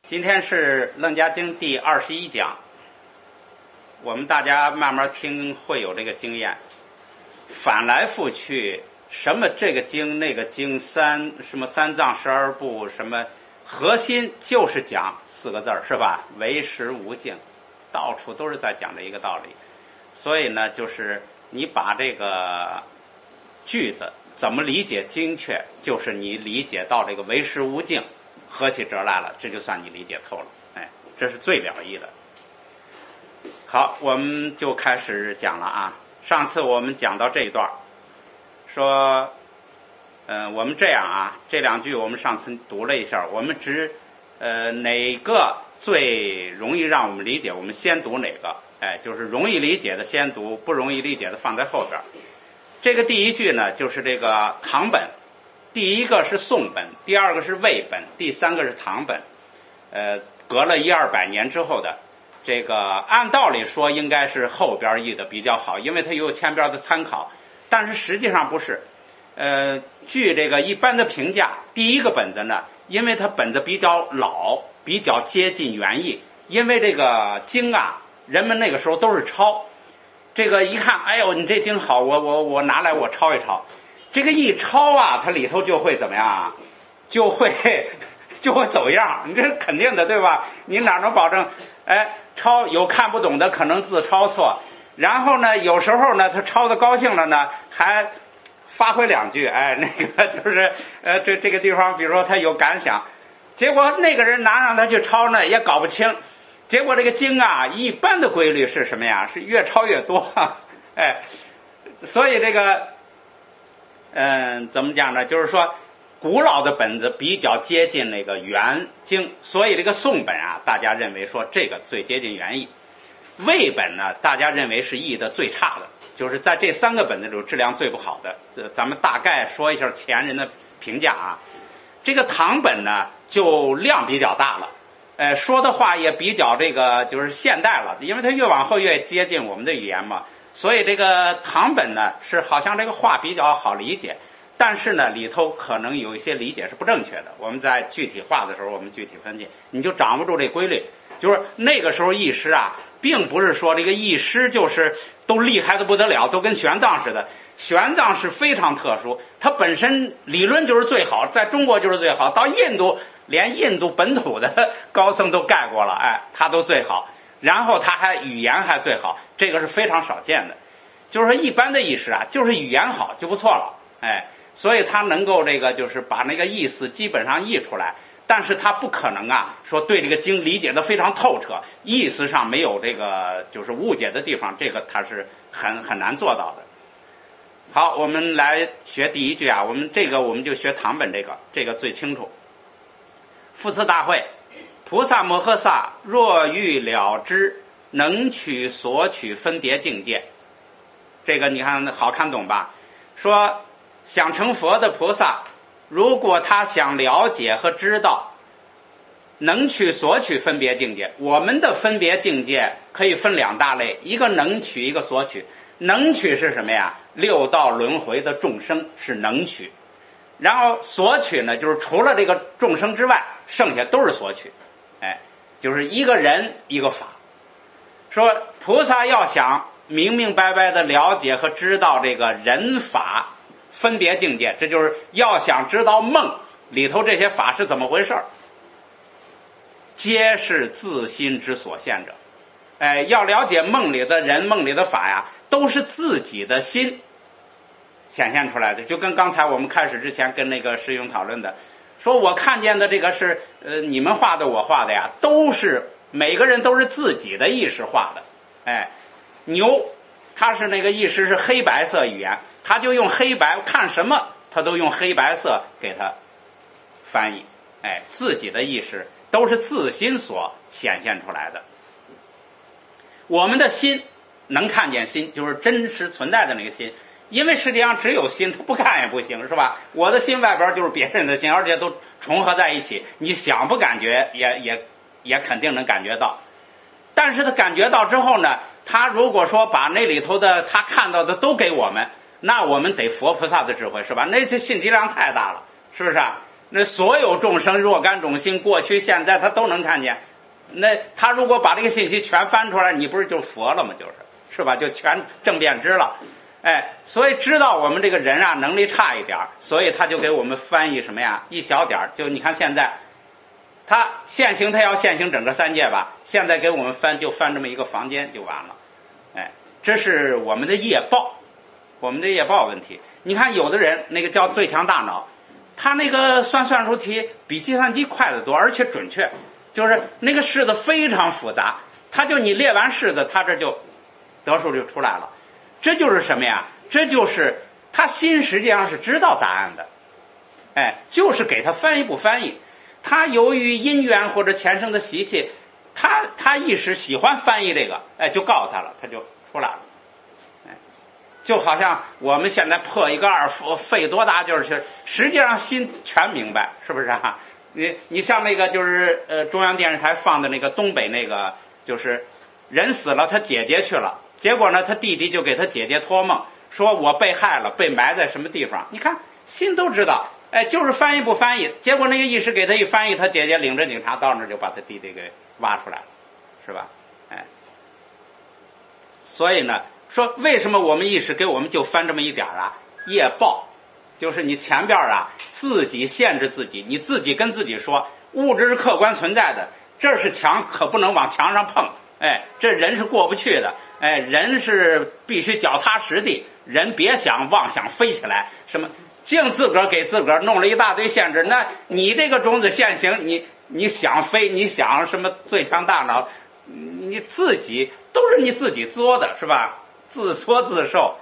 今天是《楞伽经》第21讲，我们大家慢慢听会有这个经验，反来覆去，什么这个经那个经什么三藏12部，什么核心就是讲4个字是吧？唯识无境，到处都是在讲这一个道理。所以呢，就是你把这个句子怎么理解精确，就是你理解到这个唯识无境合起辙来了，这就算你理解透了。这是最了义的。好，我们就开始讲了啊。上次我们讲到这一段，说，我们这样啊，这2句我们上次读了一下，我们哪个最容易让我们理解，我们先读哪个。就是容易理解的先读，不容易理解的放在后边。这个第一句呢，就是这个唐本。第一个是宋本，第二个是魏本，第三个是唐本。隔了100-200年之后的这个，按道理说应该是后边译的比较好，因为它有前边的参考，但是实际上不是。据这个一般的评价，第一个本子呢，因为它本子比较老，比较接近原意，因为这个经啊，人们那个时候都是抄，这个一看，哎呦，你这经好，我拿来我抄一抄。这个一抄啊，它里头就会怎么样啊？就会走样，你这是肯定的，对吧？你哪能保证？抄有看不懂的，可能字抄错，然后呢，有时候呢，他抄的高兴了呢，还发挥2句，那个就是这个地方，比如说他有感想，结果那个人让他去抄呢，也搞不清。结果这个经啊，一般的规律是什么呀？是越抄越多，所以这个，怎么讲呢？就是说，古老的本子比较接近那个原经，所以这个宋本啊，大家认为说这个最接近原意。魏本呢，大家认为是译的最差的，就是在这3个本子里质量最不好的。咱们大概说一下前人的评价啊。这个唐本呢，就量比较大了。说的话也比较这个就是现代了，因为它越往后越接近我们的语言嘛，所以这个唐本呢是好像这个话比较好理解，但是呢里头可能有一些理解是不正确的。我们在具体化的时候，我们具体分析，你就掌握住这规律。就是那个时候译师啊，并不是说这个译师就是都厉害的不得了，都跟玄奘似的。玄奘是非常特殊，他本身理论就是最好，在中国就是最好，到印度连印度本土的高僧都盖过了，他都最好，然后他还语言还最好，这个是非常少见的。就是说一般的译师啊，就是语言好就不错了，所以他能够这个就是把那个意思基本上译出来，但是他不可能啊说对这个经理解的非常透彻，意思上没有这个就是误解的地方，这个他是很难做到的。好，我们来学第一句啊，我们就学唐本这个最清楚。复次大会，菩萨摩诃萨若欲了知，能取所取分别境界。这个你看好看懂吧？说想成佛的菩萨，如果他想了解和知道，能取所取分别境界。我们的分别境界可以分2大类，一个能取，一个所取。能取是什么呀？6道轮回的众生是能取，然后所取呢，就是除了这个众生之外，剩下都是所取。就是一个人一个法。说菩萨要想明明白白的了解和知道这个人法分别境界，这就是要想知道梦里头这些法是怎么回事，皆是自心之所现者。要了解梦里的人梦里的法呀，都是自己的心显现出来的。就跟刚才我们开始之前跟那个师兄讨论的，说我看见的这个是你们画的我画的呀，都是每个人都是自己的意识画的。牛他是那个意识是黑白色语言，他就用黑白，看什么他都用黑白色给他翻译。自己的意识都是自心所显现出来的。我们的心能看见心，就是真实存在的那个心，因为世界上只有心，它不看也不行，是吧？我的心外边就是别人的心，而且都重合在一起，你想不感觉也肯定能感觉到。但是他感觉到之后呢，他如果说把那里头的他看到的都给我们，那我们得佛菩萨的智慧，是吧？那这信息量太大了，是不是啊？ 那所有众生若干种心，过去现在他都能看见。那他如果把这个信息全翻出来，你不是就佛了吗？是吧？就全正遍知了。所以知道我们这个人啊能力差一点，所以他就给我们翻译什么呀？一小点，就你看现在他现行，他要现行整个三界吧，现在给我们翻就翻这么一个房间就完了。这是我们的业报，我们的业报问题。你看有的人那个叫最强大脑，他那个算术题比计算机快得多，而且准确，就是那个式子非常复杂，他就你列完式子，他这就得数就出来了。这就是什么呀？这就是他心实际上是知道答案的，就是给他翻译不翻译。他由于因缘或者前生的习气，他一时喜欢翻译这个，就告诉他了，他就出来了。就好像我们现在破一个二费多大劲儿去，实际上心全明白，是不是啊？你像那个就是中央电视台放的那个东北那个，就是人死了，他姐姐去了，结果呢他弟弟就给他姐姐托梦，说我被害了，被埋在什么地方。你看心都知道，就是翻译不翻译。结果那个意识给他一翻译，他姐姐领着警察到那儿就把他弟弟给挖出来了，是吧？所以呢，说为什么我们意识给我们就翻这么一点啊？业报，就是你前边啊自己限制自己，你自己跟自己说，物质是客观存在的，这是墙可不能往墙上碰，这人是过不去的，人是必须脚踏实地，人别想妄想飞起来，什么净自个儿给自个儿弄了一大堆限制。那你这个种子现行，你想飞，你想什么最强大脑，你自己都是你自己作的，是吧？自作自受。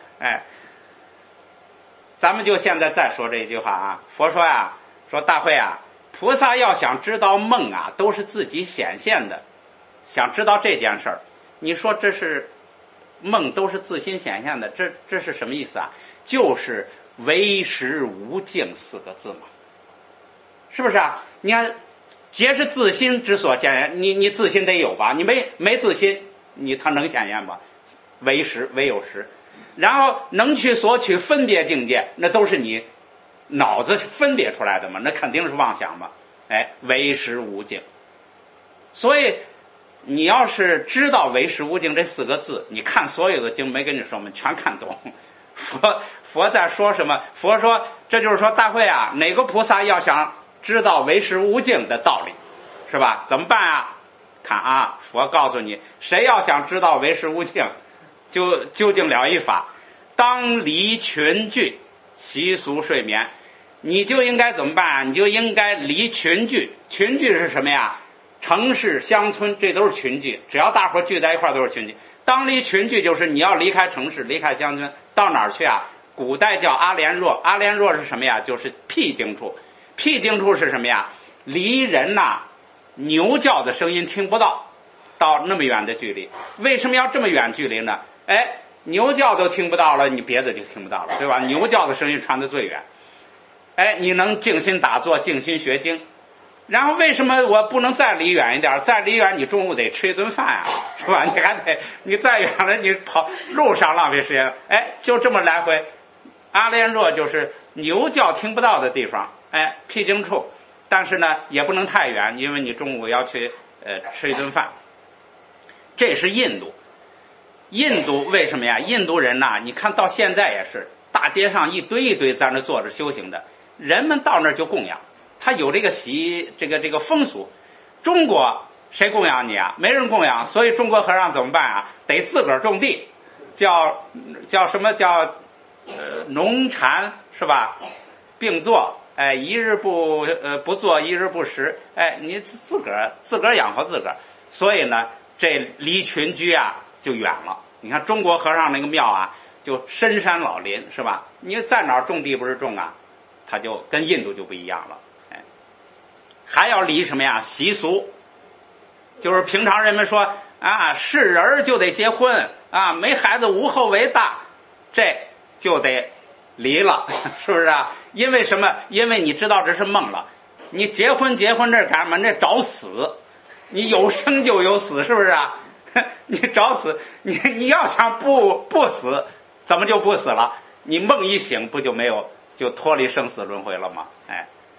咱们就现在再说这一句话啊。佛说呀，说大会啊，菩萨要想知道梦啊，都是自己显现的。想知道这件事儿，你说这是梦都是自心显现的，这是什么意思啊？就是唯识无境四个字嘛，是不是啊？你看皆是自心之所显现，你自心得有吧？你没自心，他能显现吧？唯识，唯有识。然后能去所取分别境界，那都是你脑子分别出来的嘛，那肯定是妄想嘛。唯识无境。所以你要是知道唯识无境这四个字，你看所有的经没跟你说，我们全看懂。佛在说什么？佛说这就是说大会啊，哪个菩萨要想知道唯识无境的道理，是吧？怎么办啊？看啊，佛告诉你，谁要想知道唯识无境，就究竟了一法，当离群聚，习俗睡眠。你就应该怎么办啊？你就应该离群聚。群聚是什么呀？城市乡村，这都是群聚，只要大伙聚在一块都是群聚。当离群聚就是你要离开城市，离开乡村，到哪儿去啊？古代叫阿莲若。阿莲若是什么呀？就是僻静处。僻静处是什么呀？离人牛叫的声音听不到，到那么远的距离。为什么要这么远距离呢？牛叫都听不到了，你别的就听不到了，对吧？牛叫的声音传得最远。你能静心打坐，静心学经。然后为什么我不能再离远一点？再离远你中午得吃一顿饭啊，是吧？你还得你再远了，你跑路上浪费时间。就这么来回。阿莲若就是牛叫听不到的地方，僻静处。但是呢也不能太远，因为你中午要去吃一顿饭。这是印度。印度为什么呀？印度人你看到现在也是大街上一堆一堆在那坐着修行的，人们到那儿就供养，他有这个这个风俗。中国谁供养你啊？没人供养，所以中国和尚怎么办啊？得自个儿种地，叫什么叫农禅，是吧？并作，一日不做，一日不食，你自个儿养活自个儿。所以呢，这离群居就远了。你看中国和尚那个庙就深山老林，是吧？你在哪儿种地不是种啊？它就跟印度就不一样了。还要离什么呀？习俗。就是平常人们说是人就得结婚没孩子无后为大，这就得离了，是不是啊？因为什么？因为你知道这是梦了。你结婚这干嘛？那找死。你有生就有死，是不是啊？你找死，你要想不死，怎么就不死了？你梦一醒不就没有，就脱离生死轮回了吗？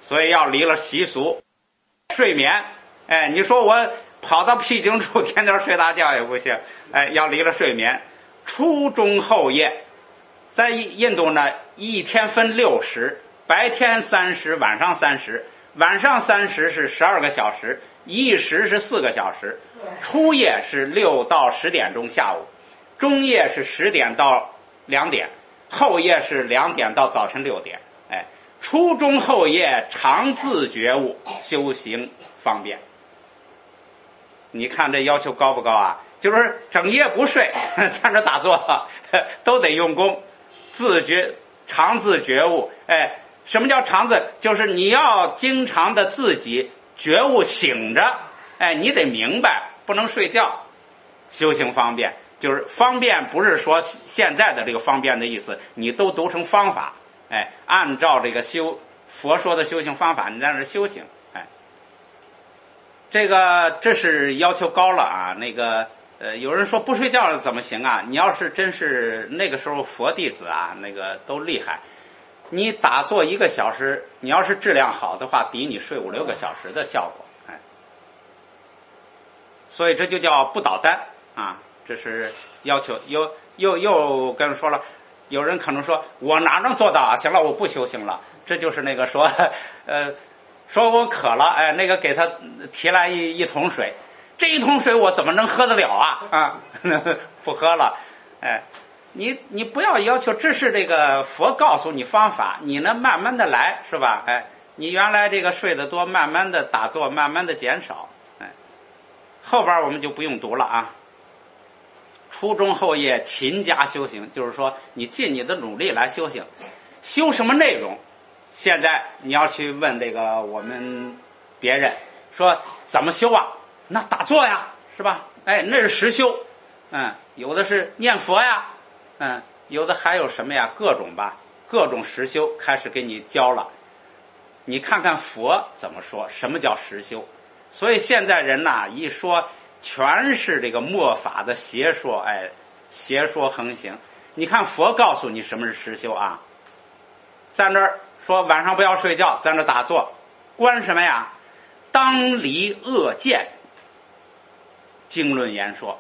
所以要离了习俗。睡眠，哎，你说我跑到僻静处天天睡大觉也不行，哎，要离了睡眠。初中后夜，在印度呢，一天分6时，白天3时，晚上3时，晚上3时是12个小时，一时是4个小时。初夜是6到10点钟下午，中夜是10点到2点，后夜是2点到早晨6点。哎，初中后夜常自觉悟，修行方便。你看这要求高不高啊？就是整夜不睡，在这打坐都得用功，常自觉悟。哎，什么叫常自？就是你要经常的自己觉悟醒着，哎，你得明白，不能睡觉。修行方便，就是方便不是说现在的这个方便的意思，你都读成方法，哎，按照这个佛说的修行方法，你在那修行，哎，这是要求高了啊。有人说不睡觉怎么行啊？你要是真是那个时候佛弟子啊，那个都厉害。你打坐1个小时，你要是质量好的话，抵你睡5、6个小时的效果，哎。所以这就叫不倒单啊，这是要求。又跟人说了，有人可能说我哪能做到啊？行了，我不修行了。这就是那个说我渴了，哎，那个给他提来一桶水。这一桶水我怎么能喝得了啊？不喝了，哎，你不要要求，这是这个佛告诉你方法，你呢慢慢的来，是吧？哎，你原来这个睡得多，慢慢的打坐，慢慢的减少，哎，后边我们就不用读了啊。初中后夜勤加修行，就是说你尽你的努力来修行，修什么内容？现在你要去问这个我们别人说怎么修啊？那打坐呀，是吧？哎，那是实修，有的是念佛呀，有的还有什么呀？各种实修开始给你教了。你看看佛怎么说，什么叫实修？所以现在人呐，一说全是这个末法的邪说，哎，邪说横行。你看佛告诉你什么是实修啊？在那儿说晚上不要睡觉，在那儿打坐，观什么呀？当离恶见。经论言说，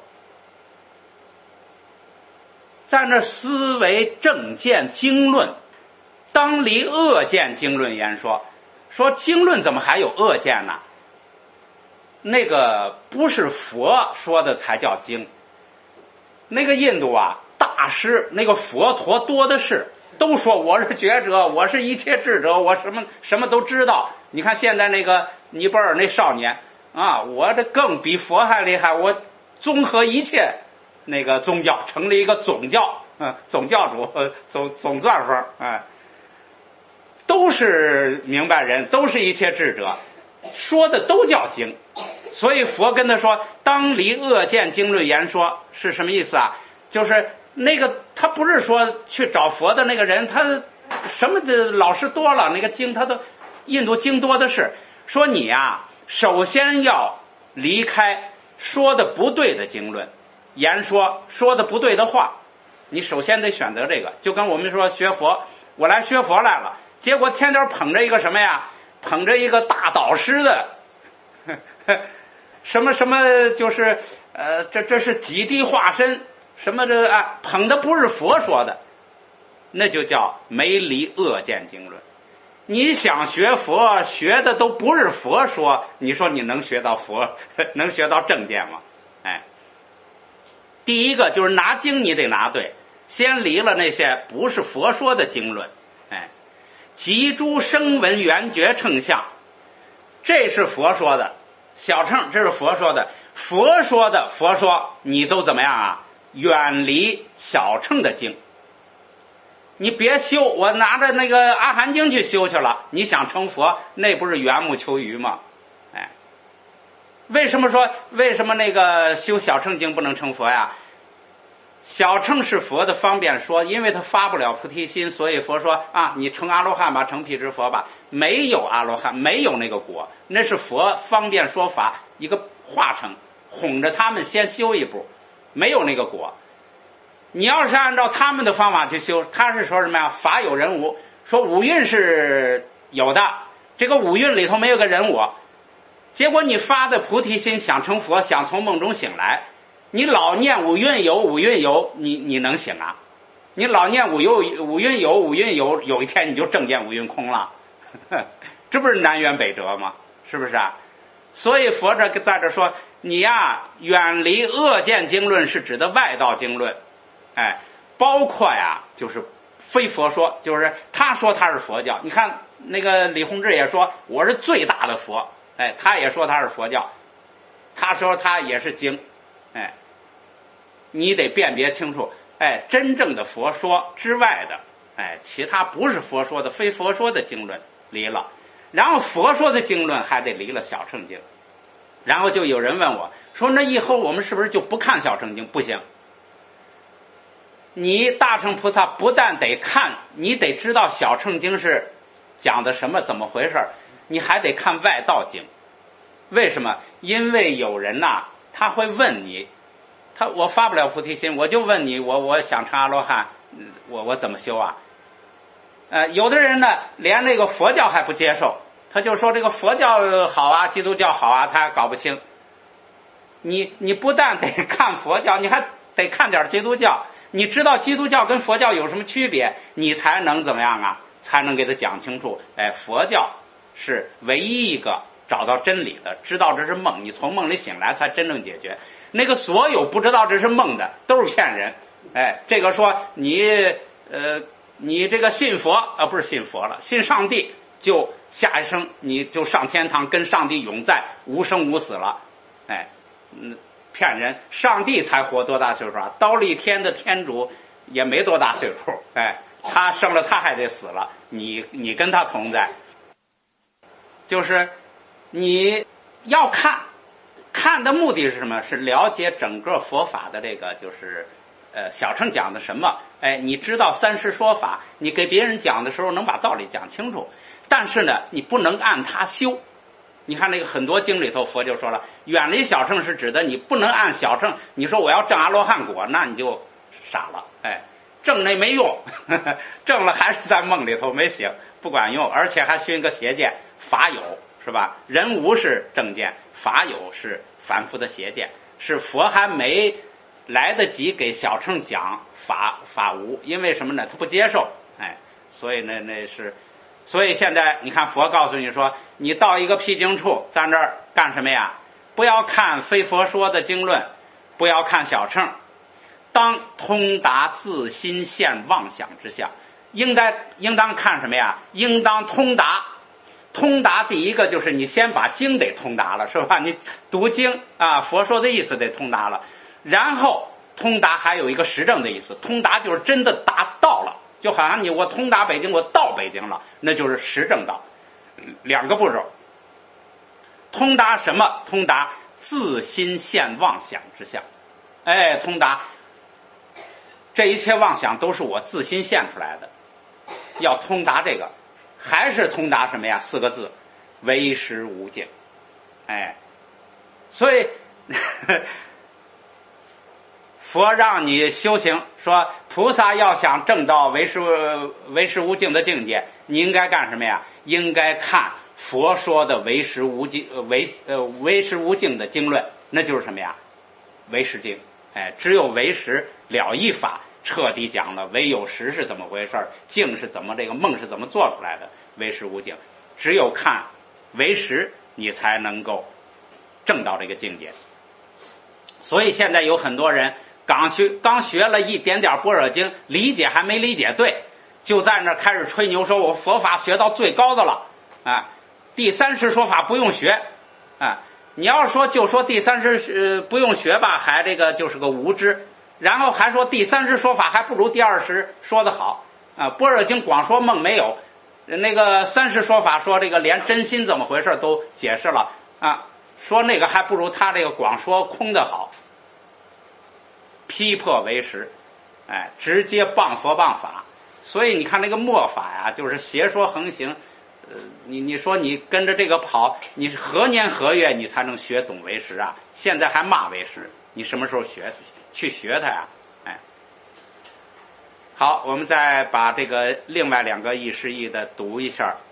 在那思维正见经论，当离恶见经论言说，说经论怎么还有恶见呢？那个不是佛说的才叫经，那个印度啊大师那个佛陀多的是，都说我是觉者，我是一切智者，我什么都知道。你看现在那个尼泊尔那少年啊，我这更比佛还厉害，我综合一切那个宗教，成立一个总教，总教主，总钻风，都是明白人，都是一切智者，说的都叫经。所以佛跟他说，当离恶见经论言说是什么意思啊？就是那个他不是说去找佛的那个人，他什么的老师多了，那个经他都印度经多的是，说你啊首先要离开说的不对的经论言说的不对的话，你首先得选择这个。就跟我们说学佛，我来学佛来了，结果天天捧着一个什么呀？捧着一个大导师的什么就是这是几地化身，什么捧的不是佛说的，那就叫没离恶见经论。你想学佛，学的都不是佛说，你说你能学到佛，能学到正见吗？哎，第一个就是拿经你得拿对，先离了那些不是佛说的经论。哎，集诸声闻缘觉乘相，这是佛说的，小乘这是佛说的，佛说你都怎么样啊？远离小乘的经。你别修，我拿着那个阿含经去修去了，你想成佛，那不是缘木求鱼吗？哎，为什么那个修小乘经不能成佛呀？小乘是佛的方便说，因为他发不了菩提心，所以佛说啊，你成阿罗汉吧，成辟支佛吧。没有阿罗汉，没有那个果，那是佛方便说法一个化成，哄着他们先修一步，没有那个果。你要是按照他们的方法去修，他是说什么呀？法有人无，说五蕴是有的， 这个五蕴里头没有个人我，结果你发的菩提心想成佛，想从梦中醒来，你老念五蕴有五蕴有，你能醒啊？你老念五蕴有，有一天你就正见五蕴空了，这不是南辕北辙吗？是不是啊？所以佛这在这说，你呀远离恶见经论是指的外道经论，包括呀就是非佛说，就是他说他是佛教。你看那个李洪志也说我是最大的佛，他也说他是佛教，他说他也是经，你得辨别清楚，真正的佛说之外的，其他不是佛说的非佛说的经论离了，然后佛说的经论还得离了小乘经。然后就有人问我说，那以后我们是不是就不看小乘经？不行，你大乘菩萨不但得看，你得知道小乘经是讲的什么怎么回事，你还得看外道经。为什么？因为有人呐，他会问你，我发不了菩提心，我就问你，我想成阿罗汉，我怎么修啊？有的人呢连那个佛教还不接受，他就说这个佛教好啊，基督教好啊，他搞不清。你不但得看佛教，你还得看点基督教，你知道基督教跟佛教有什么区别，你才能怎么样啊？才能给他讲清楚。佛教是唯一一个找到真理的，知道这是梦，你从梦里醒来才真正解决。那个所有不知道这是梦的都是骗人。这个说你这个信佛不是信佛了，信上帝，就下一生你就上天堂跟上帝永在无生无死了。骗人，上帝才活多大岁数啊？刀立天的天主也没多大岁数，他生了他还得死了，你跟他同在。就是你要看的目的是什么？是了解整个佛法的这个就是小乘讲的什么，你知道三世说法，你给别人讲的时候能把道理讲清楚，但是呢你不能按他修。你看那个很多经里头佛就说了，远离小乘是指的你不能按小乘，你说我要证阿罗汉果，那你就傻了，证那没用，证了还是在梦里头没醒，不管用，而且还熏个邪见，法有是吧？人无是正见，法有是凡夫的邪见，是佛还没来得及给小乘讲法无，因为什么呢？他不接受，所以那是。所以现在你看佛告诉你说，你到一个僻静处，在那儿干什么呀？不要看非佛说的经论，不要看小乘，当通达自心现妄想之相。应当看什么呀？应当通达。通达第一个就是你先把经得通达了，是吧？你读经啊，佛说的意思得通达了，然后通达还有一个实证的意思，通达就是真的达到了。就好像我通达北京，我到北京了，那就是实证到。两个步骤。通达什么？通达自心现妄想之相。通达这一切妄想都是我自心现出来的，要通达这个，还是通达什么呀？四个字：唯识无境。所以佛让你修行，说菩萨要想证到唯识无境的境界，你应该干什么呀？应该看佛说的唯识无境的经论，那就是什么呀？唯识经。只有唯识了义法彻底讲了唯有识是怎么回事，境是怎么，这个梦是怎么做出来的，唯识无境。只有看唯识，你才能够证到这个境界。所以现在有很多人刚学了一点点般若经，理解还没理解对，就在那开始吹牛，说我佛法学到最高的了第三世说法不用学你要说就说第三世不用学吧，还这个就是个无知，然后还说第三世说法还不如第二世说的好般若经光说梦没有，那个三世说法说这个连真心怎么回事都解释了说那个还不如他这个光说空的好，批破为实，直接谤佛谤法。所以你看那个末法呀，就是邪说横行。你说你跟着这个跑，你是何年何月你才能学懂为实啊？现在还骂为实，你什么时候去学它呀？好，我们再把这个另外两个亦师义的读一下。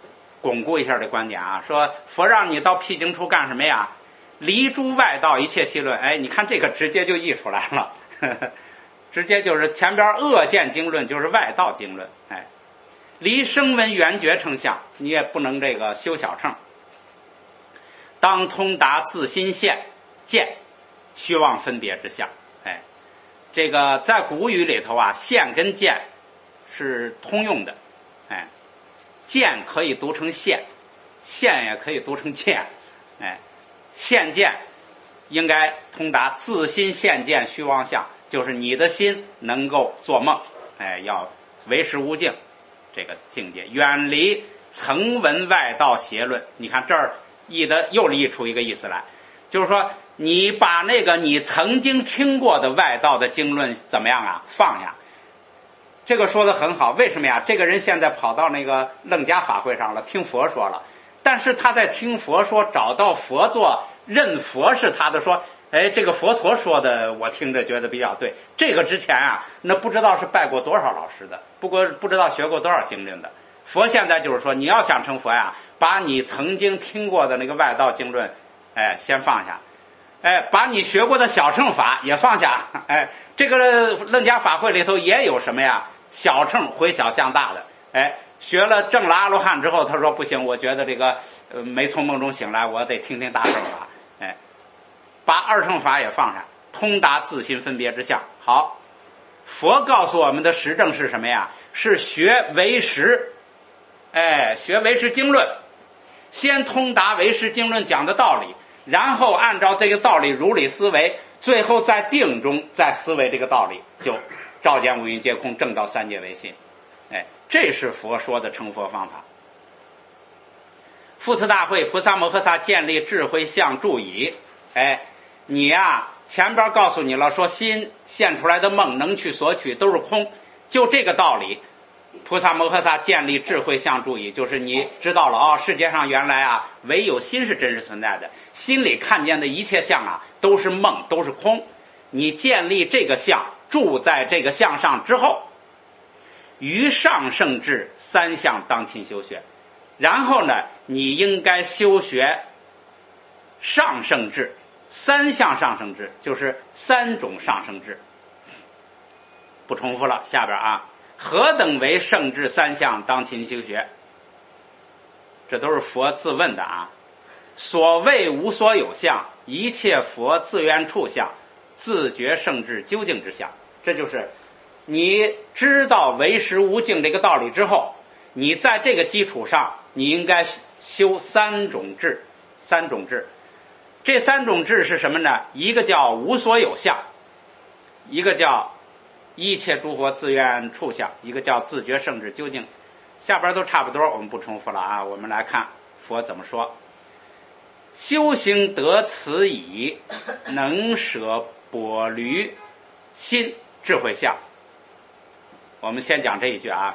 巩固一下这观点啊，说佛让你到僻静处干什么呀？离诸外道一切细论。哎，你看这个直接就译出来了，直接就是前边恶见经论就是外道经论。哎，离声闻缘觉称相，你也不能这个修小乘。当通达自心现见虚妄分别之相。哎，这个在古语里头啊，现跟见是通用的。哎，见可以读成现，现也可以读成见。哎，现见应该通达自心现见虚妄相，就是你的心能够做梦。哎，要唯识无境这个境界，远离曾闻外道邪论。你看这儿又译出一个意思来，就是说你把那个你曾经听过的外道的经论怎么样啊？放下。这个说得很好，为什么呀？这个人现在跑到那个楞伽法会上了，听佛说了，但是他在听佛说，找到佛座，认佛是他的，说哎，这个佛陀说的我听着觉得比较对。这个之前啊，那不知道是拜过多少老师的，不知道学过多少经论的。佛现在就是说，你要想成佛呀，把你曾经听过的那个外道经论，哎，先放下，哎，把你学过的小乘法也放下。哎，这个楞伽法会里头也有什么呀？小乘回小向大的。哎，学了证了阿罗汉之后，他说不行，我觉得这个没从梦中醒来，我得听听大乘法。哎，把二乘法也放下，通达自心分别之相。好，佛告诉我们的实证是什么呀？是学唯识。哎，学唯识经论，先通达唯识经论讲的道理，然后按照这个道理如理思维，最后在定中再思维这个道理，就照见五蕴皆空，证到三界唯心。哎，这是佛说的成佛方法。复次大会，菩萨摩诃萨建立智慧相助矣。哎，你呀，前边告诉你了，说心现出来的梦能去所取都是空，就这个道理。菩萨摩诃萨建立智慧相助矣，就是你知道了哦，世界上原来啊，唯有心是真实存在的，心里看见的一切相啊，都是梦，都是空。你建立这个相，住在这个相上之后，于上圣智三相当勤修学。然后呢，你应该修学上圣智，三项上圣智，就是三种上圣智。不重复了，下边啊。何等为圣智三相当勤修学？这都是佛自问的啊。所谓无所有相，一切佛自愿处相，自觉圣智究竟之相。这就是你知道唯识无境这个道理之后，你在这个基础上，你应该修三种智。三种智，这三种智是什么呢？一个叫无所有相，一个叫一切诸佛自愿处相，一个叫自觉圣智究竟。下边都差不多，我们不重复了啊。我们来看佛怎么说：修行得此矣，能舍跛驴心智慧相。我们先讲这一句啊。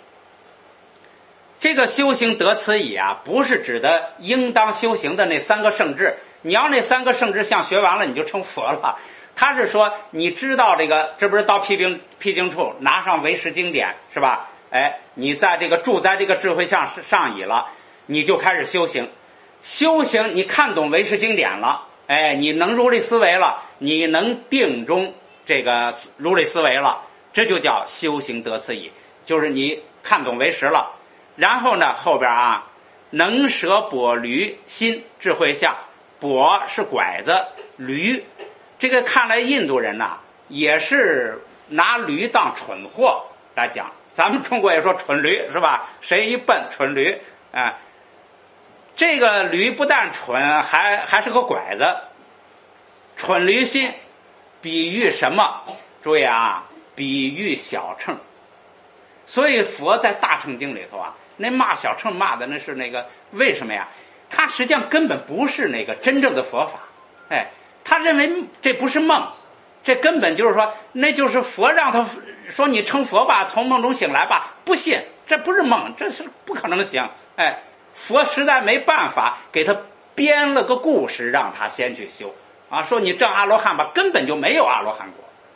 这个修行得此矣啊，不是指的应当修行的那三个圣智。你要那三个圣智相学完了，你就成佛了。他是说，你知道这个，这不是到僻静处拿上唯识经典是吧？哎，你在这个住在这个智慧相上矣了，你就开始修行。修行，你看懂唯识经典了，哎，你能如理思维了，你能定中这个如理思维了，这就叫修行得此矣，就是你看懂唯识了。然后呢，后边啊，能舍跛驴心智慧相。跛是拐子，驴。这个看来印度人呐，也是拿驴当蠢货来讲。咱们中国也说蠢驴是吧？谁一笨蠢驴，这个驴不但蠢，还是个拐子。蠢驴心比喻什么？注意啊，比喻小乘。所以佛在大乘经里头啊，那骂小乘骂的那是那个，为什么呀？他实际上根本不是那个真正的佛法。哎，他认为这不是梦，这根本就是说，那就是佛让他说你成佛吧，从梦中醒来吧，不信，这不是梦，这是不可能行。哎，佛实在没办法，给他编了个故事，让他先去修啊，说你证阿罗汉吧，根本就没有阿罗汉果。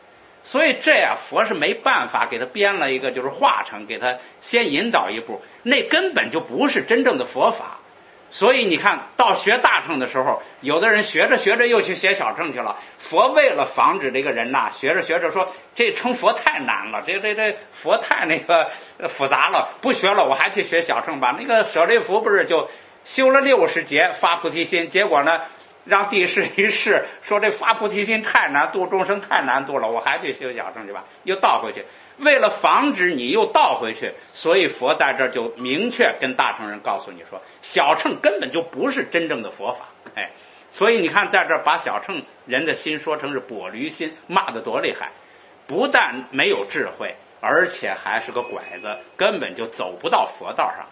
所以这样佛是没办法给他编了一个就是化成，给他先引导一步，那根本就不是真正的佛法。所以你看到学大乘的时候，有的人学着学着又去学小乘去了。佛为了防止这个人呐，学着学着说这成佛太难了，这佛太那个复杂了，不学了，我还去学小乘吧。那个舍利弗不是就修了60劫发菩提心，结果呢让帝释一试，说这发菩提心太难，度众生太难度了，我还去修小乘去吧，又倒回去。为了防止你又倒回去，所以佛在这儿就明确跟大乘人告诉你说，小乘根本就不是真正的佛法。所以你看在这儿把小乘人的心说成是跛驴心，骂得多厉害，不但没有智慧，而且还是个拐子，根本就走不到佛道上。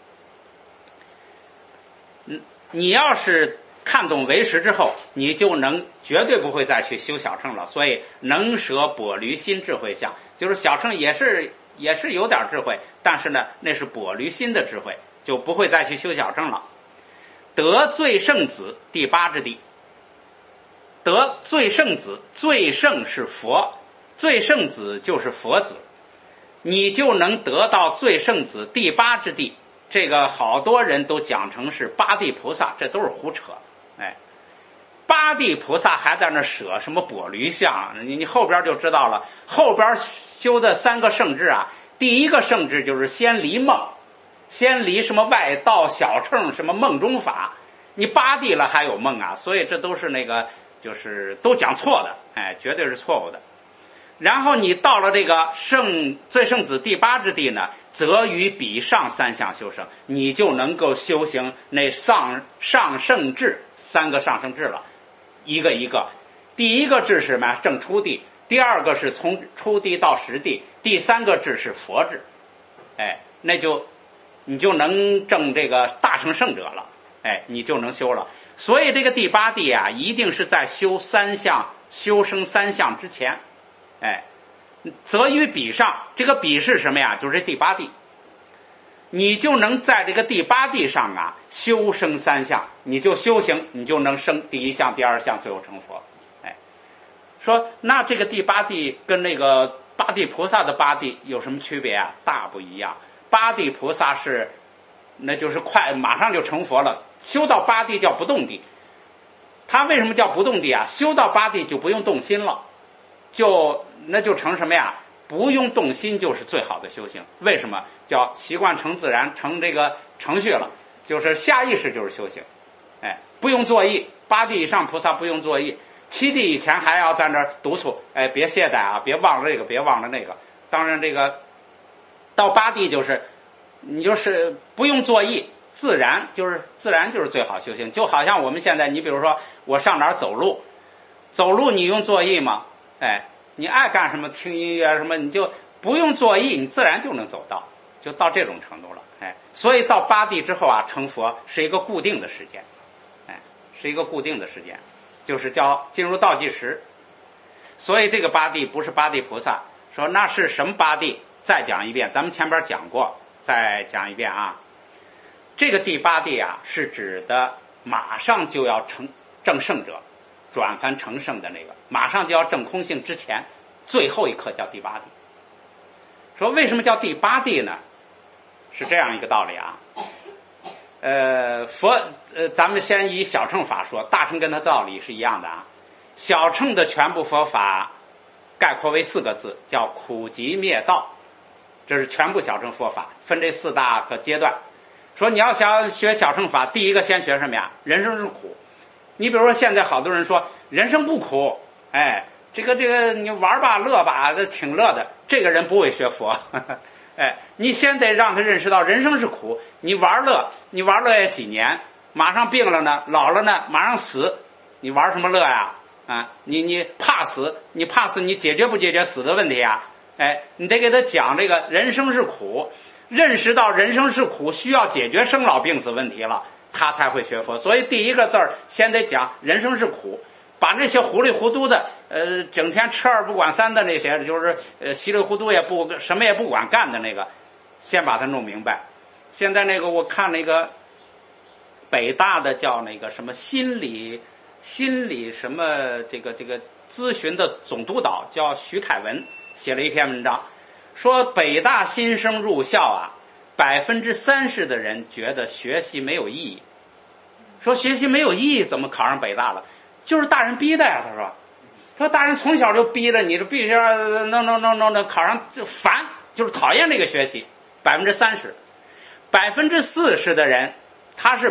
你要是看懂唯识之后，你就能绝对不会再去修小乘了。所以能舍跛驴心智慧相，就是小乘也是有点智慧，但是呢那是跛驴心的智慧，就不会再去修小乘了。得最胜子第8之地，得最胜子，最胜是佛，最胜子就是佛子，你就能得到最胜子第8之地。这个好多人都讲成是八地菩萨，这都是胡扯。八地菩萨还在那舍什么跛驴相，你后边就知道了。后边修的3个圣智啊，第一个圣智就是先离梦，先离什么外道小乘什么梦中法，你八地了还有梦啊，所以这都是那个就是都讲错的，绝对是错误的。然后你到了这个最胜子第8之地呢，则于彼上3项修生，你就能够修行那上圣智3个上圣智了，一个一个。第一个智是什么呀？正初地，第二个是从初地到实地，第3个智是佛智。那就你就能证这个大乘圣者了，你就能修了。所以这个第8地啊，一定是在修生3项之前。则于彼上，这个彼是什么呀？就是这第8地，你就能在这个第8地上啊修生3项，你就修行，你就能生第1项、第2项，最后成佛。说那这个第8地跟那个八地菩萨的8地有什么区别啊？大不一样。八地菩萨那就是马上就成佛了，修到8地叫不动地。他为什么叫不动地啊？修到8地就不用动心了，那就成什么呀？不用动心就是最好的修行。为什么叫习惯成自然，成这个程序了？就是下意识就是修行，不用作意。8地以上菩萨不用作意，7地以前还要在那儿督促，别懈怠啊，别忘了这个，别忘了那个。当然这个到8地你就是不用作意，自然就是最好修行。就好像我们现在，你比如说我上哪儿走路你用作意吗？你爱干什么听音乐什么，你就不用作意，你自然就能走到，就到这种程度了。所以到8地之后啊，成佛是一个固定的时间，是一个固定的时间，就是叫进入倒计时。所以这个8地不是八地菩萨。说那是什么8地？再讲一遍，咱们前边讲过，再讲一遍啊。这个第8地啊，是指的马上就要证圣者，转凡成圣的那个，马上就要证空性之前，最后一刻叫第8地。说为什么叫第8地呢？是这样一个道理啊。咱们先以小乘法说，大乘跟它道理是一样的啊。小乘的全部佛法概括为4个字，叫苦集灭道。这是全部小乘佛法，分这4大个阶段。说你要想学小乘法，第一个先学什么呀？人生是苦。你比如说现在好多人说人生不苦，这个你玩吧乐吧，这挺乐的，这个人不会学佛。你先得让他认识到人生是苦，你玩乐也几年，马上病了呢，老了呢，马上死，你玩什么乐呀？你怕死，你解决不解决死的问题啊？你得给他讲这个人生是苦，认识到人生是苦，需要解决生老病死问题了，他才会学佛。所以第一个字儿先得讲人生是苦，把那些糊里糊涂的整天吃2不管3的那些，就是稀里糊涂什么也不管干的那个，先把它弄明白。现在那个我看那个北大的叫那个什么心理心理什么这个咨询的总督导叫徐凯文，写了一篇文章，说北大新生入校啊，30%的人觉得学习没有意义。说学习没有意义，怎么考上北大了？就是大人逼的呀。他说大人从小就逼着你，就必须要弄考上，就烦，就是讨厌这个学习。30%，40%的人，他是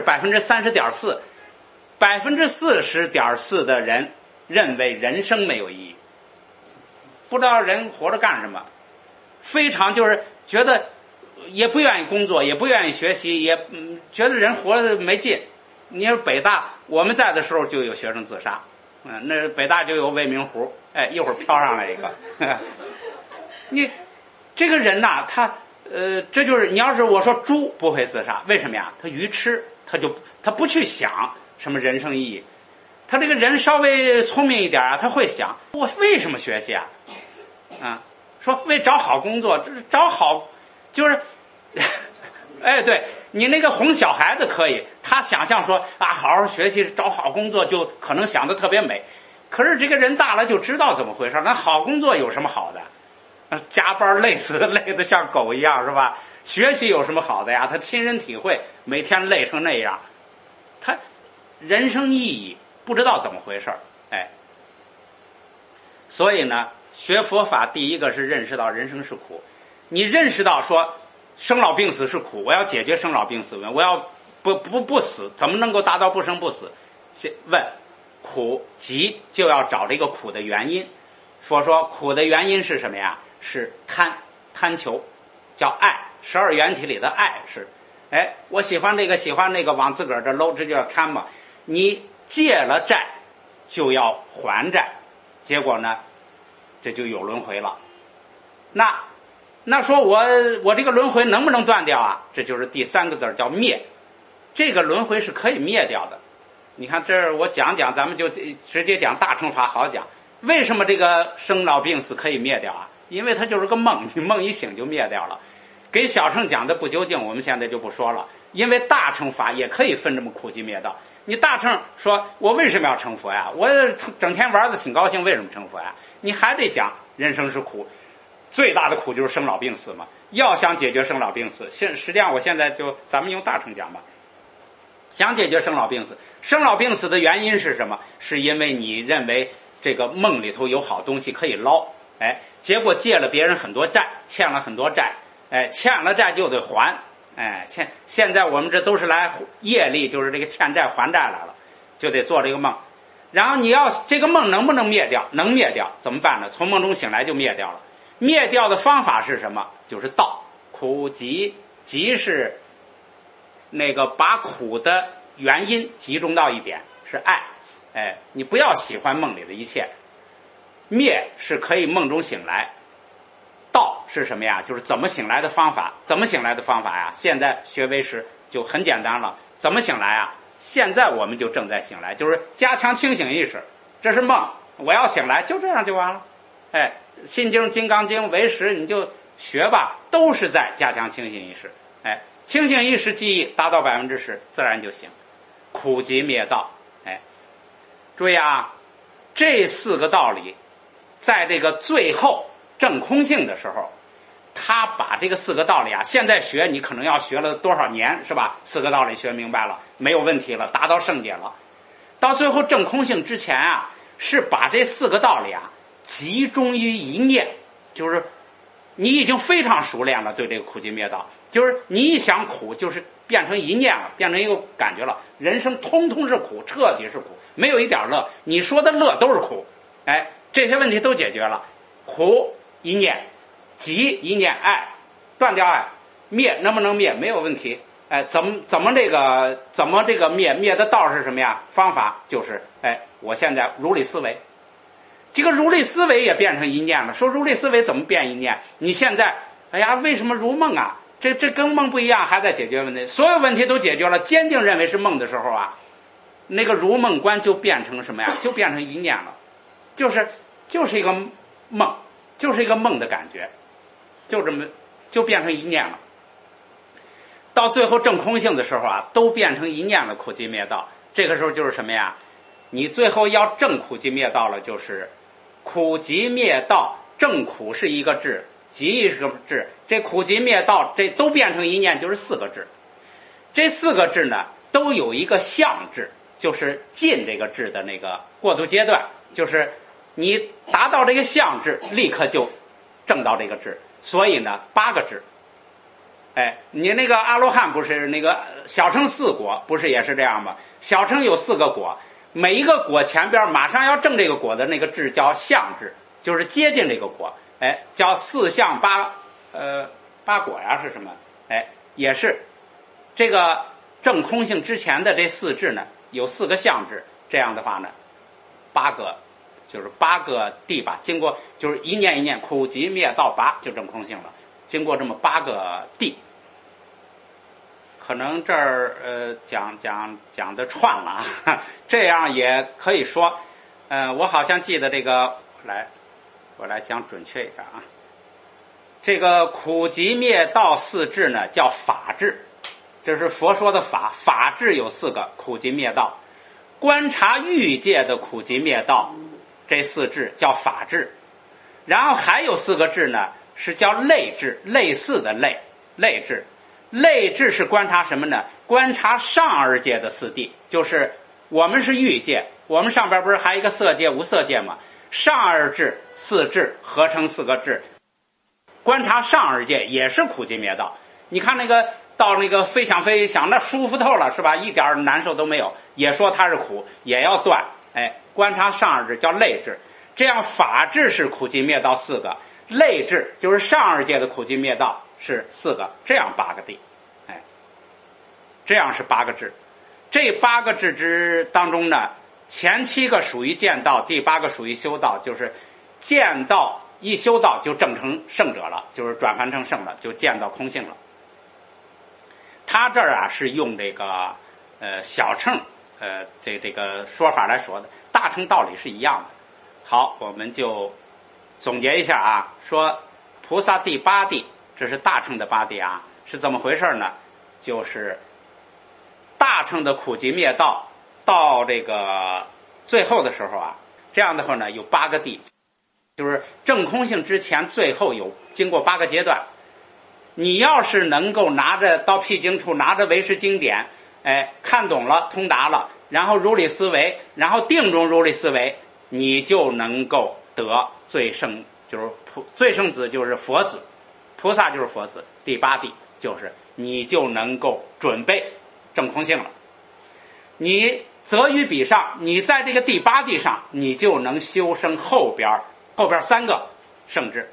30.4%，40.4%的人认为人生没有意义，不知道人活着干什么，非常就是觉得也不愿意工作，也不愿意学习，也觉得人活得没劲。你说北大，我们在的时候就有学生自杀，那北大就有未名湖，一会儿飘上来一个。你这个人呐，他这就是你要是我说猪不会自杀，为什么呀？他愚痴，他不去想什么人生意义。他这个人稍微聪明一点啊，他会想我为什么学习啊？说为找好工作，这找好就是对，你那个哄小孩子可以，他想象说好好学习找好工作，就可能想得特别美。可是这个人大了就知道怎么回事，那好工作有什么好的？加班累死，累得像狗一样，是吧？学习有什么好的呀？他亲身体会，每天累成那样，他人生意义不知道怎么回事。所以呢，学佛法第一个是认识到人生是苦。你认识到说生老病死是苦，我要解决生老病死问，我要不死，怎么能够达到不生不死？问苦集就要找这个苦的原因。佛说苦的原因是什么呀？是贪求，叫爱。12缘起里的爱是，我喜欢这个喜欢那个，往自个儿这搂，这就叫贪嘛。你借了债就要还债，结果呢，这就有轮回了。那说我这个轮回能不能断掉啊？这就是第3个字叫灭。这个轮回是可以灭掉的。你看这儿我讲，咱们就直接讲大乘法好讲。为什么这个生老病死可以灭掉啊？因为它就是个梦，你梦一醒就灭掉了。给小乘讲的不究竟，我们现在就不说了。因为大乘法也可以分这么苦集灭道。你大乘说我为什么要成佛呀？我整天玩的挺高兴，为什么成佛呀？你还得讲人生是苦，最大的苦就是生老病死嘛。要想解决生老病死，实际上我现在就咱们用大乘讲吧。想解决生老病死，生老病死的原因是什么？是因为你认为这个梦里头有好东西可以捞，结果借了别人很多债，欠了很多债，欠了债就得还，现在我们这都是来业力，就是这个欠债还债来了，就得做这个梦。然后你要这个梦能不能灭掉？能灭掉，怎么办呢？从梦中醒来就灭掉了。灭掉的方法是什么？就是道。苦集是那个把苦的原因集中到一点，是爱。你不要喜欢梦里的一切。灭是可以梦中醒来，道是什么呀？就是怎么醒来的方法。怎么醒来的方法呀？现在学唯识就很简单了。怎么醒来啊？现在我们就正在醒来，就是加强清醒意识。这是梦，我要醒来，就这样就完了。心经、金刚经、唯识你就学吧，都是在加强清醒意识。清醒意识记忆达到10%，自然就行。苦集灭道。注意啊，这4个道理在这个最后证空性的时候，他把这个4个道理啊，现在学你可能要学了多少年，是吧？4个道理学明白了，没有问题了，达到圣解了。到最后证空性之前啊，是把这4个道理啊集中于一念，就是你已经非常熟练了，对这个苦集灭道，就是你一想苦，就是变成一念了，变成一个感觉了。人生通通是苦，彻底是苦，没有一点乐。你说的乐都是苦，这些问题都解决了。苦一念，集一念，爱断掉爱，灭能不能灭？没有问题。怎么这个灭的道是什么呀？方法就是我现在如理思维。这个如理思维也变成一念了。说如理思维怎么变一念？你现在为什么如梦啊？这跟梦不一样，还在解决问题。所有问题都解决了，坚定认为是梦的时候啊，那个如梦观就变成什么呀？就变成一念了，就是一个梦，就是一个梦的感觉，就这么就变成一念了。到最后证空性的时候啊，都变成一念了，苦集灭道。这个时候就是什么呀？ 你最后要正苦集灭道了，就是苦集灭道，正苦是一个智，集是个智，这苦集灭道这都变成一念，就是4个智。这4个智呢，都有一个相智，就是进这个智的那个过渡阶段，就是你达到这个相智，立刻就证到这个智。所以呢，8个智。你那个阿罗汉不是那个小乘4果，不是也是这样吗？小乘有4个果，每一个果前边马上要证这个果的那个智叫相智，就是接近这个果，叫4相8果呀，是什么？也是这个证空性之前的这4智呢，有4个相智，这样的话呢，8个就是8个地吧，经过就是一念一念苦集灭道8就证空性了，经过这么8个地。可能这儿讲的串了啊，这样也可以说，我好像记得这个，我来讲准确一点啊。这个苦集灭道4智呢，叫法智，这是佛说的法，法智有4个，苦集灭道。观察欲界的苦集灭道，这4智叫法智。然后还有4个智呢，是叫类智，类似的类智。类智是观察什么呢？观察上2界的4谛，就是我们是欲界，我们上边不是还有一个色界、无色界吗？上2智、4智合成4个智，观察上2界也是苦集灭道。你看那个到那个飞翔那舒服透了是吧？一点难受都没有，也说它是苦，也要断。观察上2智叫类智。这样法智是苦集灭道4个，类智就是上2界的苦集灭道是4个，这样8个地，这样是8个智。这8个智之当中呢，前7个属于见道，第8个属于修道，就是见道一修道就证成圣者了，就是转凡成圣了，就见到空性了。他这儿啊是用这个小乘这个说法来说的，大乘道理是一样的。好，我们就总结一下啊，说菩萨第8地，这是大乘的8地啊，是怎么回事呢？就是大乘的苦集灭道到这个最后的时候啊，这样的话呢有8个地，就是证空性之前最后有经过8个阶段。你要是能够拿着到辟经处，拿着唯识经典，看懂了通达了，然后如理思维，然后定中如理思维，你就能够得最胜，就是最胜子就是佛子，菩萨就是佛子。第8地就是你就能够准备证空性了。你则于彼上，你在这个第8地上，你就能修生后边3个圣智。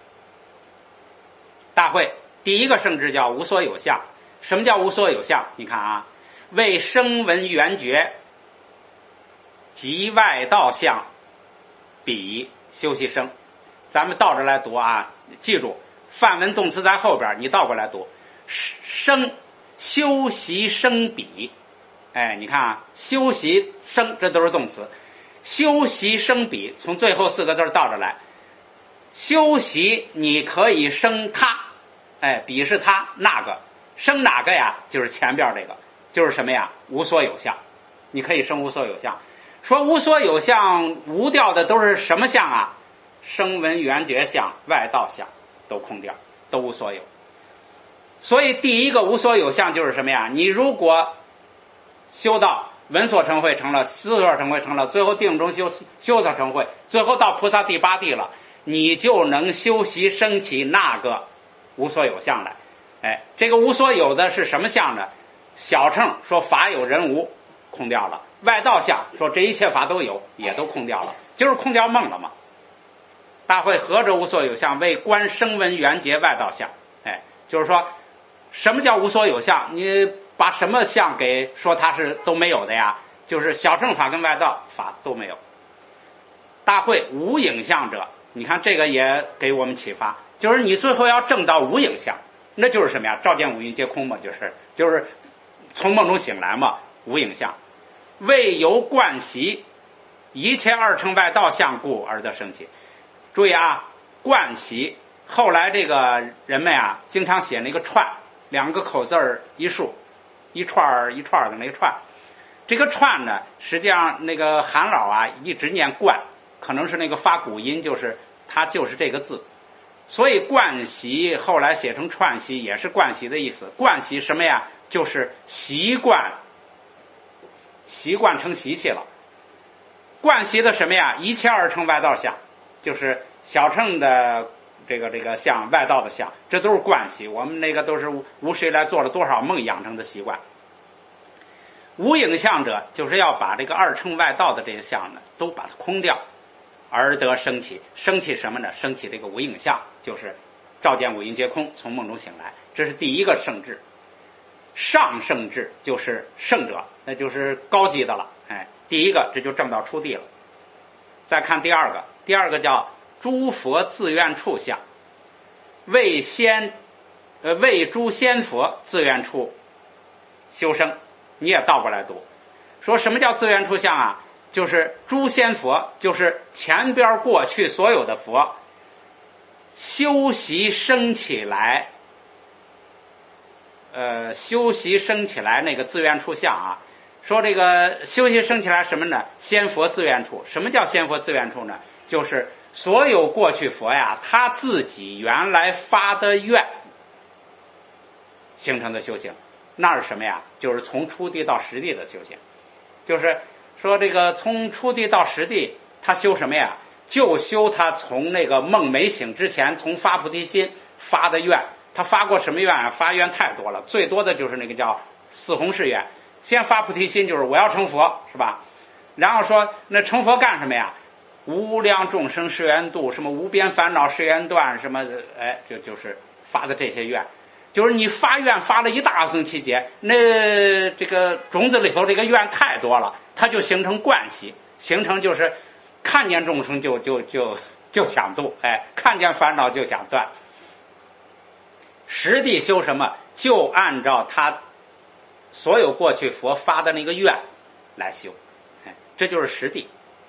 大会第1个圣智叫无所有相。什么叫无所有相？你看啊，为声闻缘觉及外道相比修习生。咱们倒着来读啊，记住梵文动词在后边，你倒过来读，生修习生比。你看啊，修习生这都是动词，修习生比，从最后4个字倒着来。修习你可以生他，比是他那个，生哪个呀？就是前边这个，就是什么呀？无所有相，你可以生无所有相。说无所有相，无掉的都是什么相啊？声闻缘觉相、外道相都空掉，都无所有。所以第1个无所有相就是什么呀？你如果修到闻所成慧成了，思所成慧成了，最后定中修所成慧，最后到菩萨第8地了，你就能修习升起那个无所有相来。这个无所有的是什么相呢？小乘说法有人无，空掉了；外道相说这一切法都有，也都空掉了，就是空掉梦了嘛。大会合着无所有相，为观声闻缘觉外道相。就是说什么叫无所有相？你把什么相给说它是都没有的呀？就是小乘法跟外道法都没有。大会无影相者，你看这个也给我们启发，就是你最后要证到无影相，那就是什么呀？照见五蕴皆空嘛，就是从梦中醒来嘛，无影相。为由观习一切2乘外道相故而得生起。注意啊，观习后来这个人们啊经常写那个串，2个口字一竖，一串一串的那个串， 这个串呢，实际上那个韩老啊一直念冠，可能是那个发古音，就是它就是这个字，所以冠习后来写成串习也是冠习的意思。冠习什么呀？就是习惯成习气了。冠习的什么呀？一切二乘外道相，就是小乘的这个相，外道的相，这都是惯习。我们那个都是无谁来做了多少梦养成的习惯。无影相者，就是要把这个二乘外道的这些相呢，都把它空掉，而得生起。生起什么呢？生起这个无影相，就是照见五蕴皆空，从梦中醒来。这是第一个圣智。上圣智就是圣者，那就是高级的了。第一个这就证到初地了。再看第二个叫诸佛自愿处相，为诸仙佛自愿处修生。你也倒过来读，说什么叫自愿处相啊？就是诸仙佛，就是前边过去所有的佛修习生起来，那个自愿处相啊。说这个修习生起来什么呢？仙佛自愿处。什么叫仙佛自愿处呢？就是所有过去佛呀，他自己原来发的愿形成的修行。那是什么呀？就是从初地到实地的修行。就是说这个从初地到实地，他修什么呀？就修他从那个梦没醒之前，从发菩提心发的愿。他发过什么愿啊？发愿太多了，最多的就是那个叫四弘誓愿。先发菩提心，就是我要成佛，是吧？然后说那成佛干什么呀？无量众生誓愿度，什么无边烦恼誓愿断，什么就是发的这些愿。就是你发愿发了一大僧期节，那这个种子里头这个愿太多了，它就形成惯习，形成就是看见众生就想度，看见烦恼就想断。实地修什么？就按照他所有过去佛发的那个愿来修，这就是实地，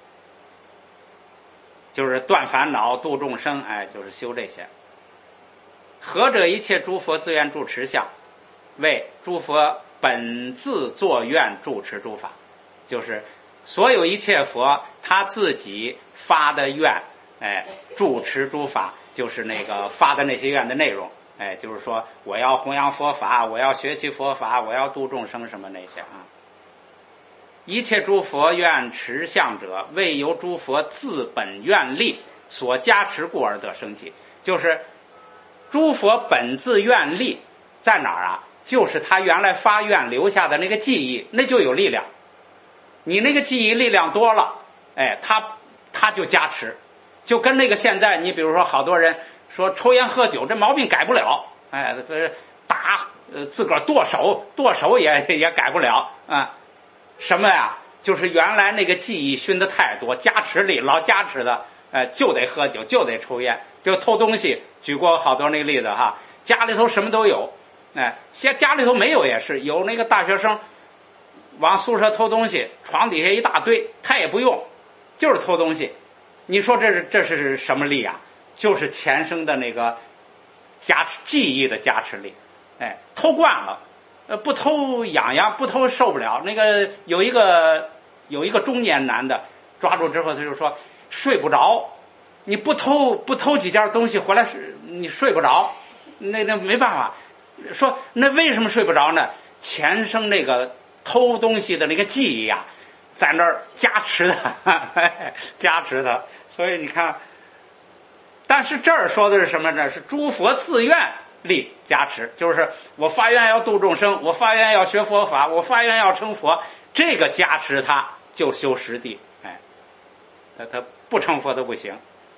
就是断烦恼度众生，就是修这些。何者一切诸佛自愿住持相，为诸佛本自作愿住持诸法。就是所有一切佛他自己发的愿，住持诸法，就是那个发的那些愿的内容。就是说我要弘扬佛法，我要学习佛法，我要度众生什么那些啊。一切诸佛愿持相者，为由诸佛自本愿力所加持故而得生起。就是诸佛本自愿力在哪儿啊？就是他原来发愿留下的那个记忆，那就有力量。你那个记忆力量多了，他就加持。就跟那个现在你比如说好多人说抽烟喝酒这毛病改不了，打自个儿剁手也改不了啊。什么呀？就是原来那个记忆熏得太多，加持力老加持的，就得喝酒，就得抽烟，就偷东西。举过好多那个例子哈，家里头什么都有，家里头没有也是有。那个大学生往宿舍偷东西，床底下一大堆，他也不用，就是偷东西。你说这是什么力啊？就是前生的那个记忆的加持力。偷惯了，不偷痒，不偷受不了。那个有一个中年男的抓住之后，他就说睡不着，你不偷几件东西回来你睡不着，那没办法。说那为什么睡不着呢？前生那个偷东西的那个记忆啊，在那儿加持他，所以你看。但是这儿说的是什么呢？是诸佛自愿力加持，就是我发愿要度众生，我发愿要学佛法，我发愿要成佛，这个加持他就修实地，他不成佛都不行。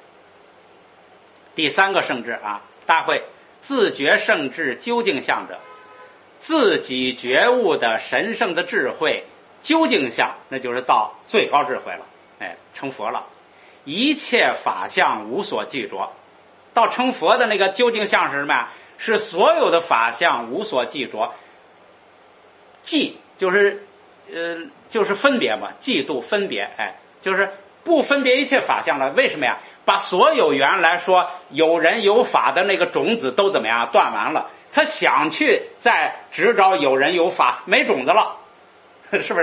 第三个圣智啊，大会自觉圣智究竟相者，自己觉悟的神圣的智慧究竟相，那就是到最高智慧了，成佛了。一切法相无所记着，到成佛的那个究竟相是什么呀？是所有的法相无所记着。记就是分别嘛，嫉妒分别，就是不分别一切法相了。为什么呀？把所有原来说有人有法的那个种子都怎么样断完了，他想去再执着有人有法，没种子了，是不是啊？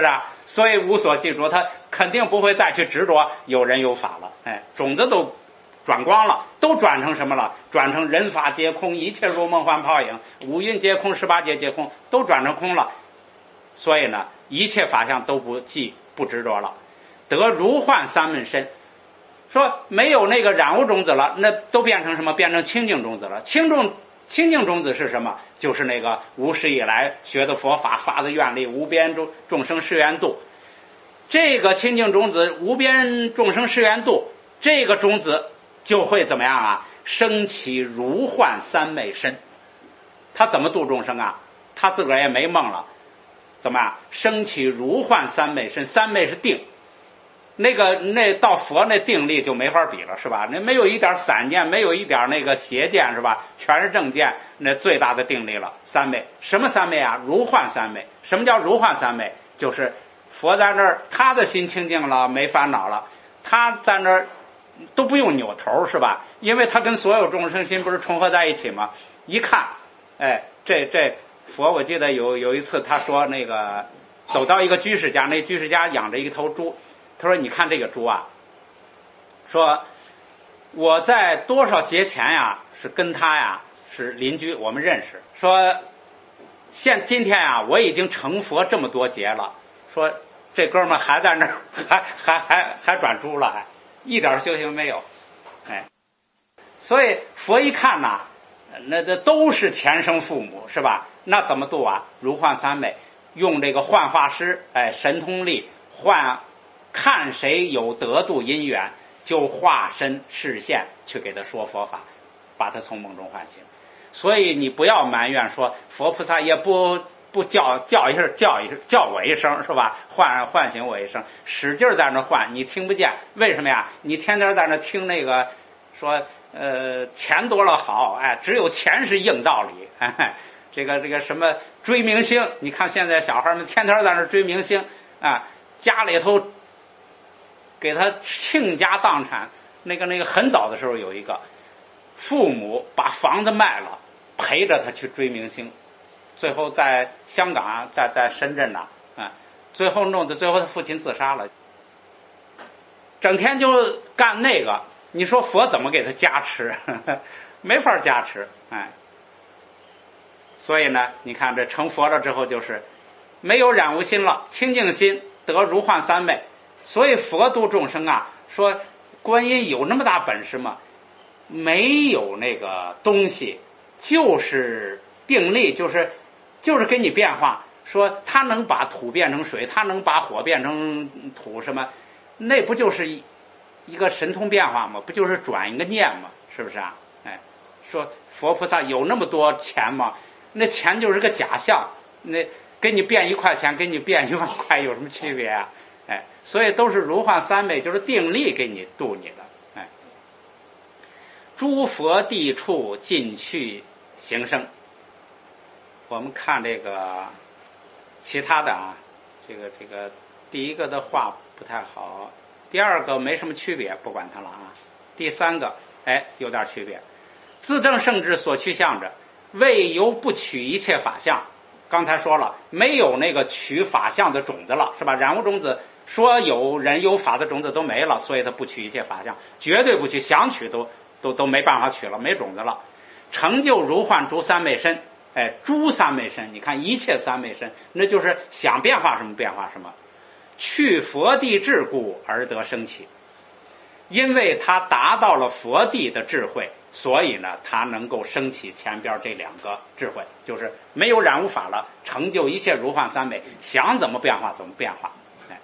所以无所记着，他肯定不会再去执着有人有法了。种子都转光了，都转成什么了？转成人法皆空，一切如梦幻泡影，五蕴皆空，18界皆空，都转成空了。所以呢，一切法相都不记不执着了，得如幻三昧身。说没有那个染污种子了，那都变成什么？变成清净种子了。清净种子是什么？就是那个无始以来学的佛法，发的愿力，无边众生誓愿度。这个清净种子，无边众生誓愿度，这个种子就会怎么样啊？升起如幻三昧身。他怎么度众生啊？他自个儿也没梦了，怎么样？升起如幻三昧身。三昧是定，那到佛那定力就没法比了，是吧？那没有一点散见，没有一点那个邪见，是吧？全是正见，那最大的定力了。三昧什么三昧啊？如幻三昧。什么叫如幻三昧？就是佛在那儿，他的心清净了，没烦恼了，他在那儿都不用扭头，是吧？因为他跟所有众生心不是重合在一起吗？一看，这佛，我记得有一次他说，那个走到一个居士家，那居士家养着一头猪，他说你看这个猪啊，说我在多少节前呀是跟他呀是邻居，我们认识，说今天啊我已经成佛这么多节了，说这哥们还在那儿还转猪了，还一点修行没有。所以佛一看呐，那都是前生父母，是吧？那怎么度啊？如幻三昧，用这个幻化师，神通力看谁有得度因缘，就化身示现去给他说佛法，把他从梦中唤醒。所以你不要埋怨说佛菩萨也不叫我一声，是吧？唤醒我一声，使劲在那唤，你听不见，为什么呀？你天天在那听那个说钱多了好，只有钱是硬道理，这个什么追明星，你看现在小孩们天天在那追明星啊，家里头给他倾家荡产。那个很早的时候有一个父母把房子卖了，陪着他去追明星，最后在香港啊，在深圳呐，最后他父亲自杀了。整天就干那个，你说佛怎么给他加持？没法加持，所以呢，你看这成佛了之后，就是没有染污心了，清净心得如幻三昧。所以佛度众生啊，说观音有那么大本事吗？没有那个东西，就是定力，就是给你变化。说他能把土变成水，他能把火变成土，什么？那不就是一个神通变化吗？不就是转一个念吗？是不是啊？说佛菩萨有那么多钱吗？那钱就是个假象，那给你变1块钱，给你变1万块，有什么区别啊？所以都是如幻三昧，就是定力给你度你的。诸佛地处尽去行生。我们看这个其他的啊，这个第一个的话不太好，第二个没什么区别，不管它了啊。第三个有点区别。自证圣智所趋向者，为由不取一切法相。刚才说了，没有那个取法相的种子了，是吧？染污种子说有人有法的种子都没了，所以他不取一切法相，绝对不取，想取都没办法取了，没种子了。成就如幻诸三昧身，诸三昧身，你看一切三昧身，那就是想变化什么变化什么。去佛地智故而得生起，因为他达到了佛地的智慧，所以呢他能够升起前边这两个智慧，就是没有染污法了，成就一切如幻三昧，想怎么变化怎么变化。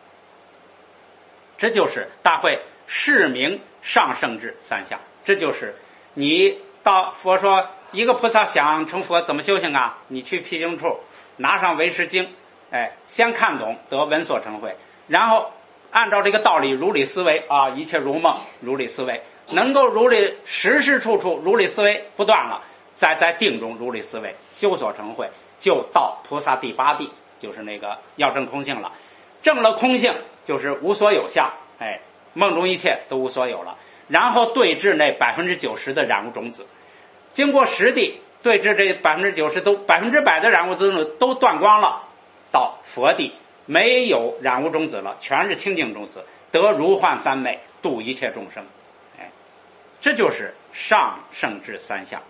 这就是大会示明上圣智三相。这就是你到佛说一个菩萨想成佛怎么修行啊？你去辟经处拿上唯识经，先看懂得闻所成慧，然后按照这个道理如理思维啊，一切如梦，如理思维，能够如理时时处处如理思维不断了，在定中如理思维，修所成慧，就到菩萨第8地，就是那个要证空性了。证了空性就是无所有相，梦中一切都无所有了。然后对治那90%的染污种子，经过10地对治这90%都100%的染污种子都断光了，到佛地没有染污种子了，全是清净种子，得如幻三昧，度一切众生。哎，这就是上圣至三相。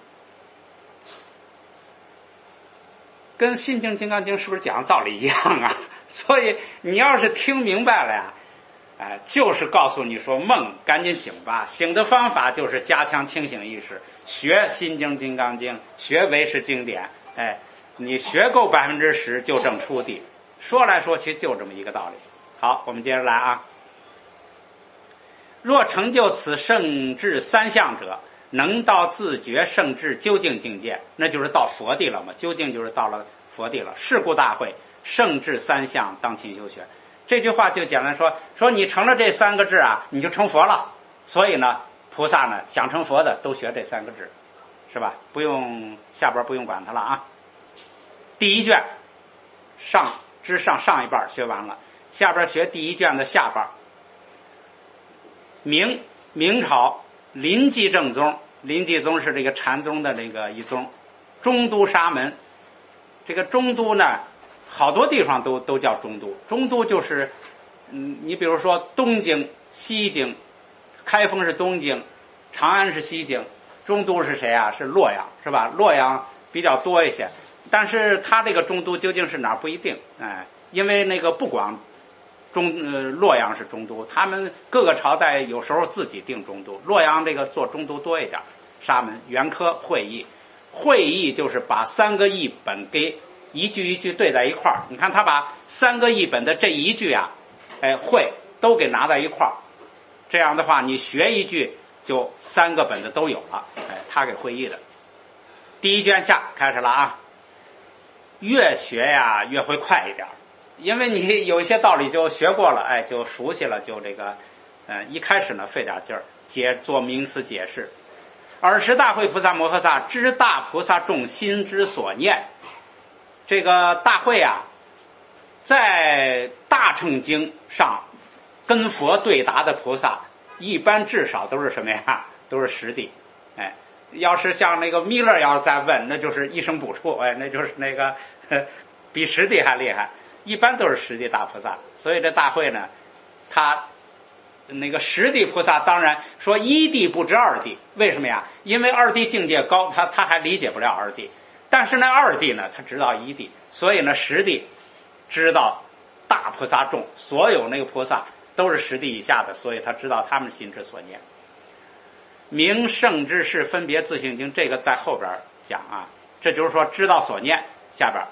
跟心经金刚经是不是讲的道理一样啊？所以你要是听明白了呀，就是告诉你说梦赶紧醒吧，醒的方法就是加强清醒意识，学心经金刚经，学唯识经典。你学够10%就证初地，说来说去就这么一个道理。好，我们接着来啊。若成就此圣至三相者，能到自觉圣至究竟境界，那就是到佛地了嘛，究竟就是到了佛地了。是故大会圣至三相当勤修学。这句话就简单说你成了这3个字啊，你就成佛了。所以呢，菩萨呢想成佛的都学这3个字，是吧？不用下边不用管它了啊。第一卷上一半学完了，下边学第一卷的下半。明朝临济正宗，临济宗是这个禅宗的这个一宗，中都沙门。这个中都呢，好多地方都叫中都。中都就是你比如说东京、西京，开封是东京，长安是西京，中都是谁啊？是洛阳，是吧？洛阳比较多一些，但是它这个中都究竟是哪儿不一定，因为那个不光洛阳是中都，他们各个朝代有时候自己定中都，洛阳这个做中都多一点。沙门、圆科、会意，会意就是把3个译本给一句一句对在一块儿。你看他把3个译本的这一句啊，会都给拿在一块儿，这样的话你学一句就3个本子都有了。他给会意的。第一卷下开始了啊，越学呀越会快一点，因为你有一些道理就学过了，就熟悉了，就这个一开始呢费点劲儿做名词解释。尔时大会菩萨摩诃萨知大菩萨众心之所念。这个大会啊，在大乘经上跟佛对答的菩萨一般至少都是什么呀？都是实地。要是像那个弥勒要再问，那就是一声不出，那就是那个比实地还厉害。一般都是实地大菩萨，所以这大会呢，他那个实地菩萨当然说一地不知二地，为什么呀？因为二地境界高，他还理解不了二地，但是那二地呢，他知道一地，所以呢实地知道大菩萨众，所有那个菩萨都是实地以下的，所以他知道他们心之所念。明圣之事分别自性经，这个在后边讲啊，这就是说知道所念。下边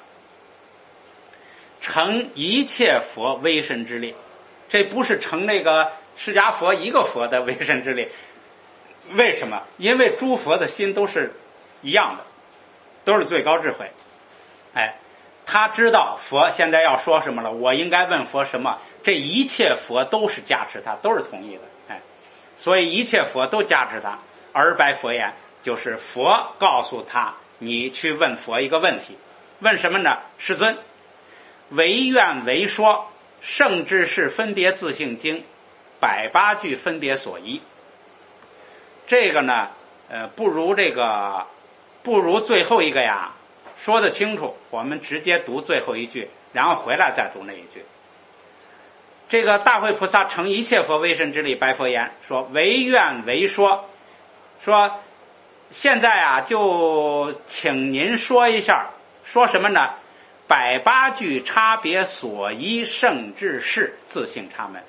成一切佛威神之力，这不是成那个释迦佛一个佛的威神之力。为什么？因为诸佛的心都是一样的，都是最高智慧。他知道佛现在要说什么了，我应该问佛什么，这一切佛都是加持他，都是同意的。所以一切佛都加持他。而白佛言，就是佛告诉他，你去问佛一个问题。问什么呢？世尊，唯愿为说圣之事分别自性经108句分别所依。这个呢不如最后一个呀说得清楚，我们直接读最后一句，然后回来再读那一句。这个大会菩萨成一切佛威神之力，白佛言，说唯愿为说现在啊就请您说一下，说什么呢？108句差别所依圣智事自性差门。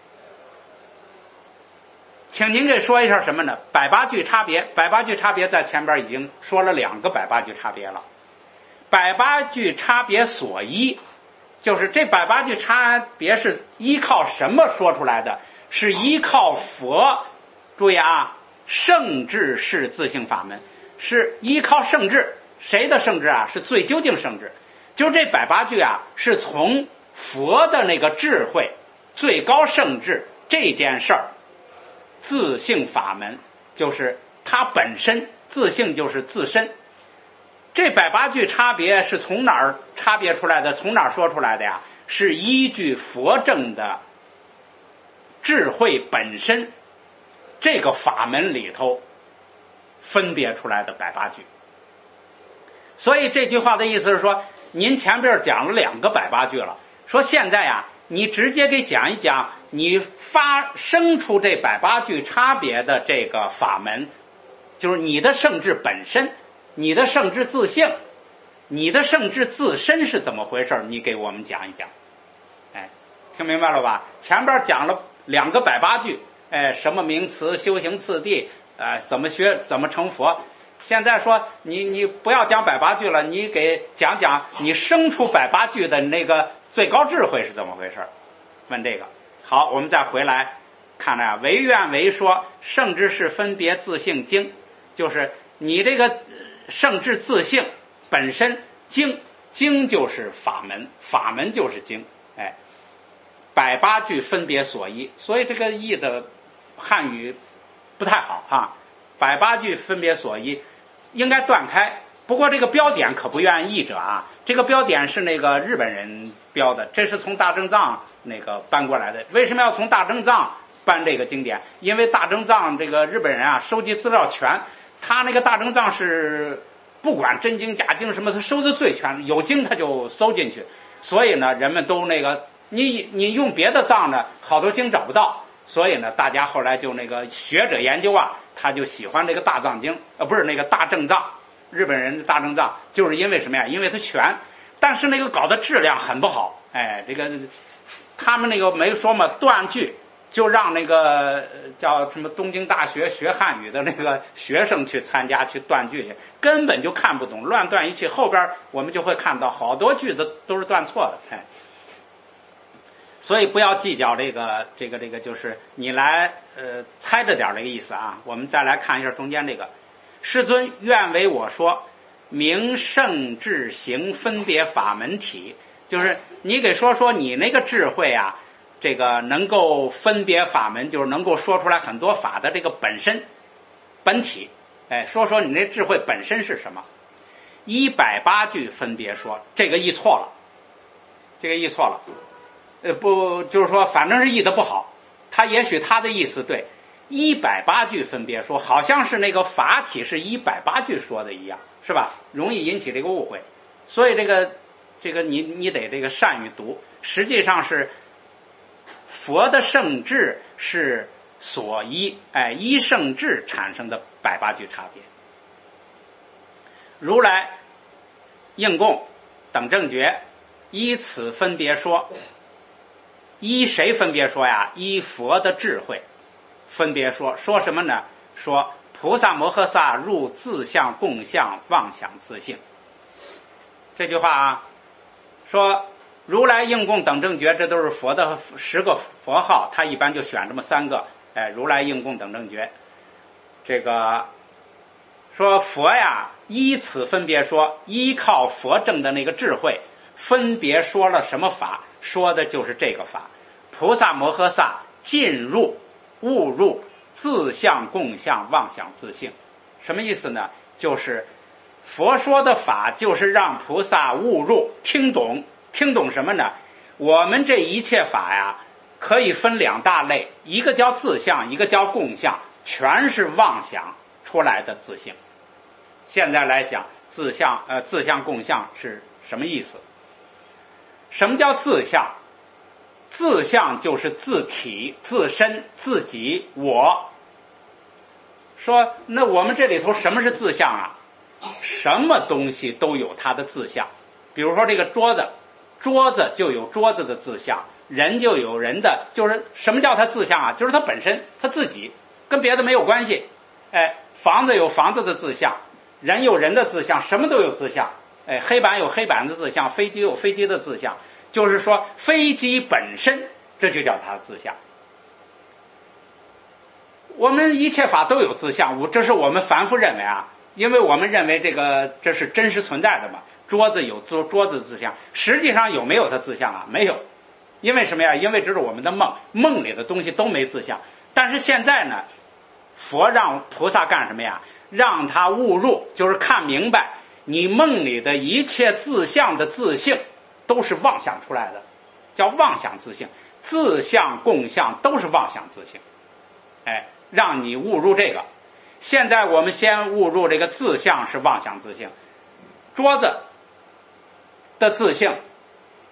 请您给说一下什么呢？108句差别，108句差别在前边已经说了2个108句差别了。108句差别所依，就是这108句差别是依靠什么说出来的？是依靠佛，注意啊，圣智是自性法门，是依靠圣智。谁的圣智啊？是最究竟圣智。就这108句啊，是从佛的那个智慧、最高圣智这件事儿，自性法门就是它本身，自性就是自身。这108句差别是从哪儿差别出来的？从哪儿说出来的呀？是依据佛正的智慧本身这个法门里头分别出来的108句。所以这句话的意思是说，您前边讲了2个108句了，说现在呀你直接给讲一讲你发生出这108句差别的这个法门，就是你的圣智本身，你的圣智自性，你的圣智自身是怎么回事，你给我们讲一讲。哎，听明白了吧？前边讲了2个108句，哎，什么名词、修行次第，怎么学、怎么成佛。现在说你不要讲108句了，你给讲讲你生出108句的那个最高智慧是怎么回事。问这个。好，我们再回来看啊，唯愿为说圣智是分别自性经，就是你这个圣智自性本身，经就是法门，法门就是经。哎，108句分别所依，所以这个译的汉语不太好哈。108句分别所依应该断开，不过这个标点可不愿意译者啊，这个标点是那个日本人标的，这是从大正藏那个搬过来的。为什么要从大正藏搬这个经典？因为大正藏这个日本人啊收集资料全，他那个大正藏是不管真经假经什么，他收的最全，有经他就搜进去。所以呢，人们都那个你用别的藏呢，好多经找不到。所以呢，大家后来就那个学者研究啊，他就喜欢这个大藏经，不是那个大正藏。日本人的大正藏就是因为什么呀？因为它全，但是那个搞的质量很不好。哎，这个他们那个没说嘛，断句就让那个叫什么东京大学学汉语的那个学生去参加去断句去，根本就看不懂，乱断一气。后边我们就会看到好多句子都是断错的。哎，所以不要计较这个，就是你来猜着点这个意思啊。我们再来看一下中间这个。世尊愿为我说明圣智行分别法门体，就是你给说你那个智慧啊，这个能够分别法门，就是能够说出来很多法的这个本身本体。哎，说你那智慧本身是什么？108句分别说，这个译错了，不就是说反正是译的不好，他也许他的意思对。108句分别说，好像是那个法体是108句说的一样，是吧？容易引起这个误会。所以这个你得这个善于读，实际上是佛的圣智是所依，哎，依圣智产生的108句差别。如来应供等正觉依此分别说，依谁分别说呀？依佛的智慧分别说什么呢？说菩萨摩诃萨入自相共相妄想自性。这句话啊，说如来应供等正觉，这都是佛的10个佛号，他一般就选这么3个。哎，如来应供等正觉，这个说佛呀，依此分别说，依靠佛正的那个智慧，分别说了什么法？说的就是这个法。菩萨摩诃萨进入悟入自相共相妄想自性。什么意思呢？就是佛说的法就是让菩萨悟入听懂什么呢？我们这一切法呀可以分2大类，一个叫自相，一个叫共相，全是妄想出来的自性。现在来想自相共相是什么意思？什么叫自相？自相就是自体、自身、自己、我。说那我们这里头什么是自相啊？什么东西都有它的自相。比如说这个桌子就有桌子的自相，人就有人的，就是什么叫它自相啊？就是它本身，它自己，跟别的没有关系。哎，房子有房子的自相，人有人的自相，什么都有自相。哎，黑板有黑板的自相，飞机有飞机的自相。就是说飞机本身，这就叫它的自相。我们一切法都有自相，这是我们凡夫认为啊，因为我们认为这是真实存在的嘛。桌子有桌子的自相，实际上有没有它自相啊？没有。因为什么呀？因为这是我们的梦里的东西都没自相。但是现在呢，佛让菩萨干什么呀？让他悟入，就是看明白你梦里的一切自相的自性都是妄想出来的，叫妄想自性。自相共相都是妄想自性。哎，让你悟入这个。现在我们先悟入这个自相是妄想自性，桌子的自性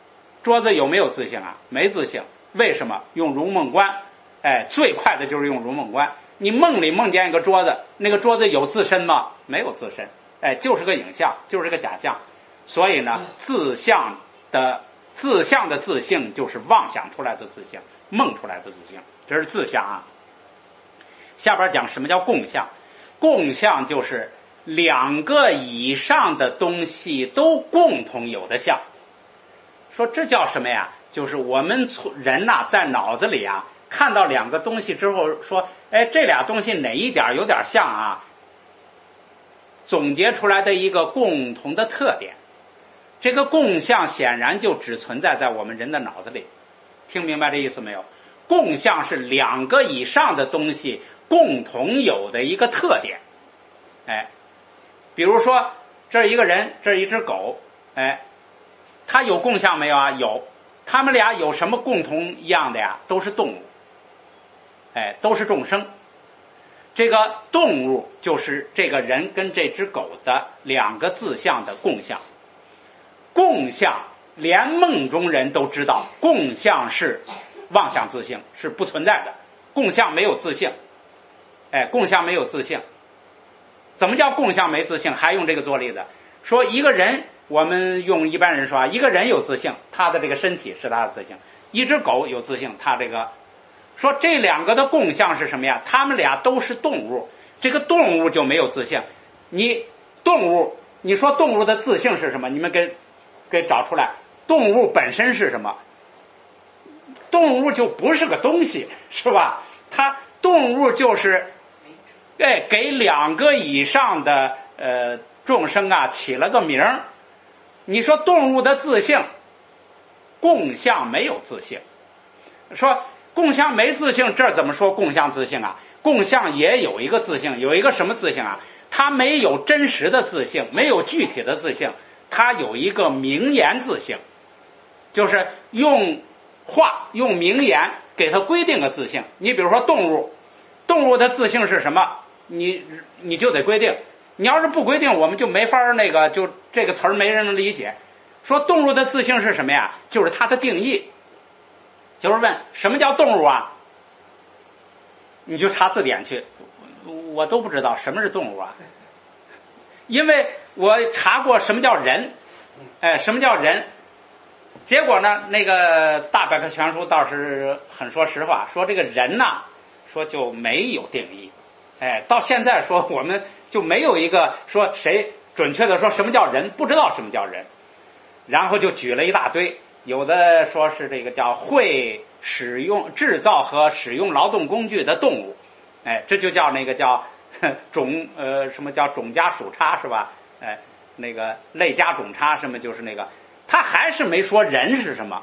桌子有没有自性啊？没自性。为什么？用如梦观，最快的就是用如梦观。你梦里梦见一个桌子，那个桌子有自身吗？没有自身，就是个影像，就是个假象。所以呢，自相的自性就是妄想出来的自性，梦出来的自性，这是自相啊。下边讲什么叫共相，共相就是两个以上的东西都共同有的相。说这叫什么呀？就是我们人呐，在脑子里啊看到两个东西之后说，这俩东西哪一点有点像啊，总结出来的一个共同的特点。这个共相显然就只存在在我们人的脑子里，听明白这意思没有？共相是两个以上的东西共同有的一个特点。比如说这是一个人，这是一只狗，它有共相没有啊？有。他们俩有什么共同一样的呀？都是动物，都是众生。这个动物就是这个人跟这只狗的两个自相的共相。共相连梦中人都知道，共相是妄想自性，是不存在的。共相没有自性，共相没有自性。怎么叫共相没自性？还用这个做例子，说一个人，我们用一般人说啊，一个人有自性，他的这个身体是他的自性；一只狗有自性，他这个说这两个的共相是什么呀？他们俩都是动物，这个动物就没有自性。你说动物的自性是什么？你们给找出来。动物本身是什么？动物就不是个东西，是吧？动物就是给两个以上的众生啊起了个名儿。你说动物的自性，共相没有自性。说共相没自性，这怎么说共相自性啊？共相也有一个自性，有一个什么自性啊？它没有真实的自性，没有具体的自性，它有一个名言自性，就是用话用名言给它规定个自性。你比如说动物的自性是什么？你就得规定。你要是不规定，我们就没法就这个词儿没人能理解。说动物的自性是什么呀？就是它的定义。就是问什么叫动物啊？你就查字典去，我都不知道什么是动物啊。因为我查过什么叫人，什么叫人？结果呢，那个大百科全书倒是很说实话，说这个人呐，说就没有定义。到现在说我们就没有一个说谁准确的说什么叫人，不知道什么叫人。然后就举了一大堆，有的说是这个叫会使用制造和使用劳动工具的动物，这就叫那个叫什么叫种加属差是吧？那个类加种差什么就是那个，他还是没说人是什么。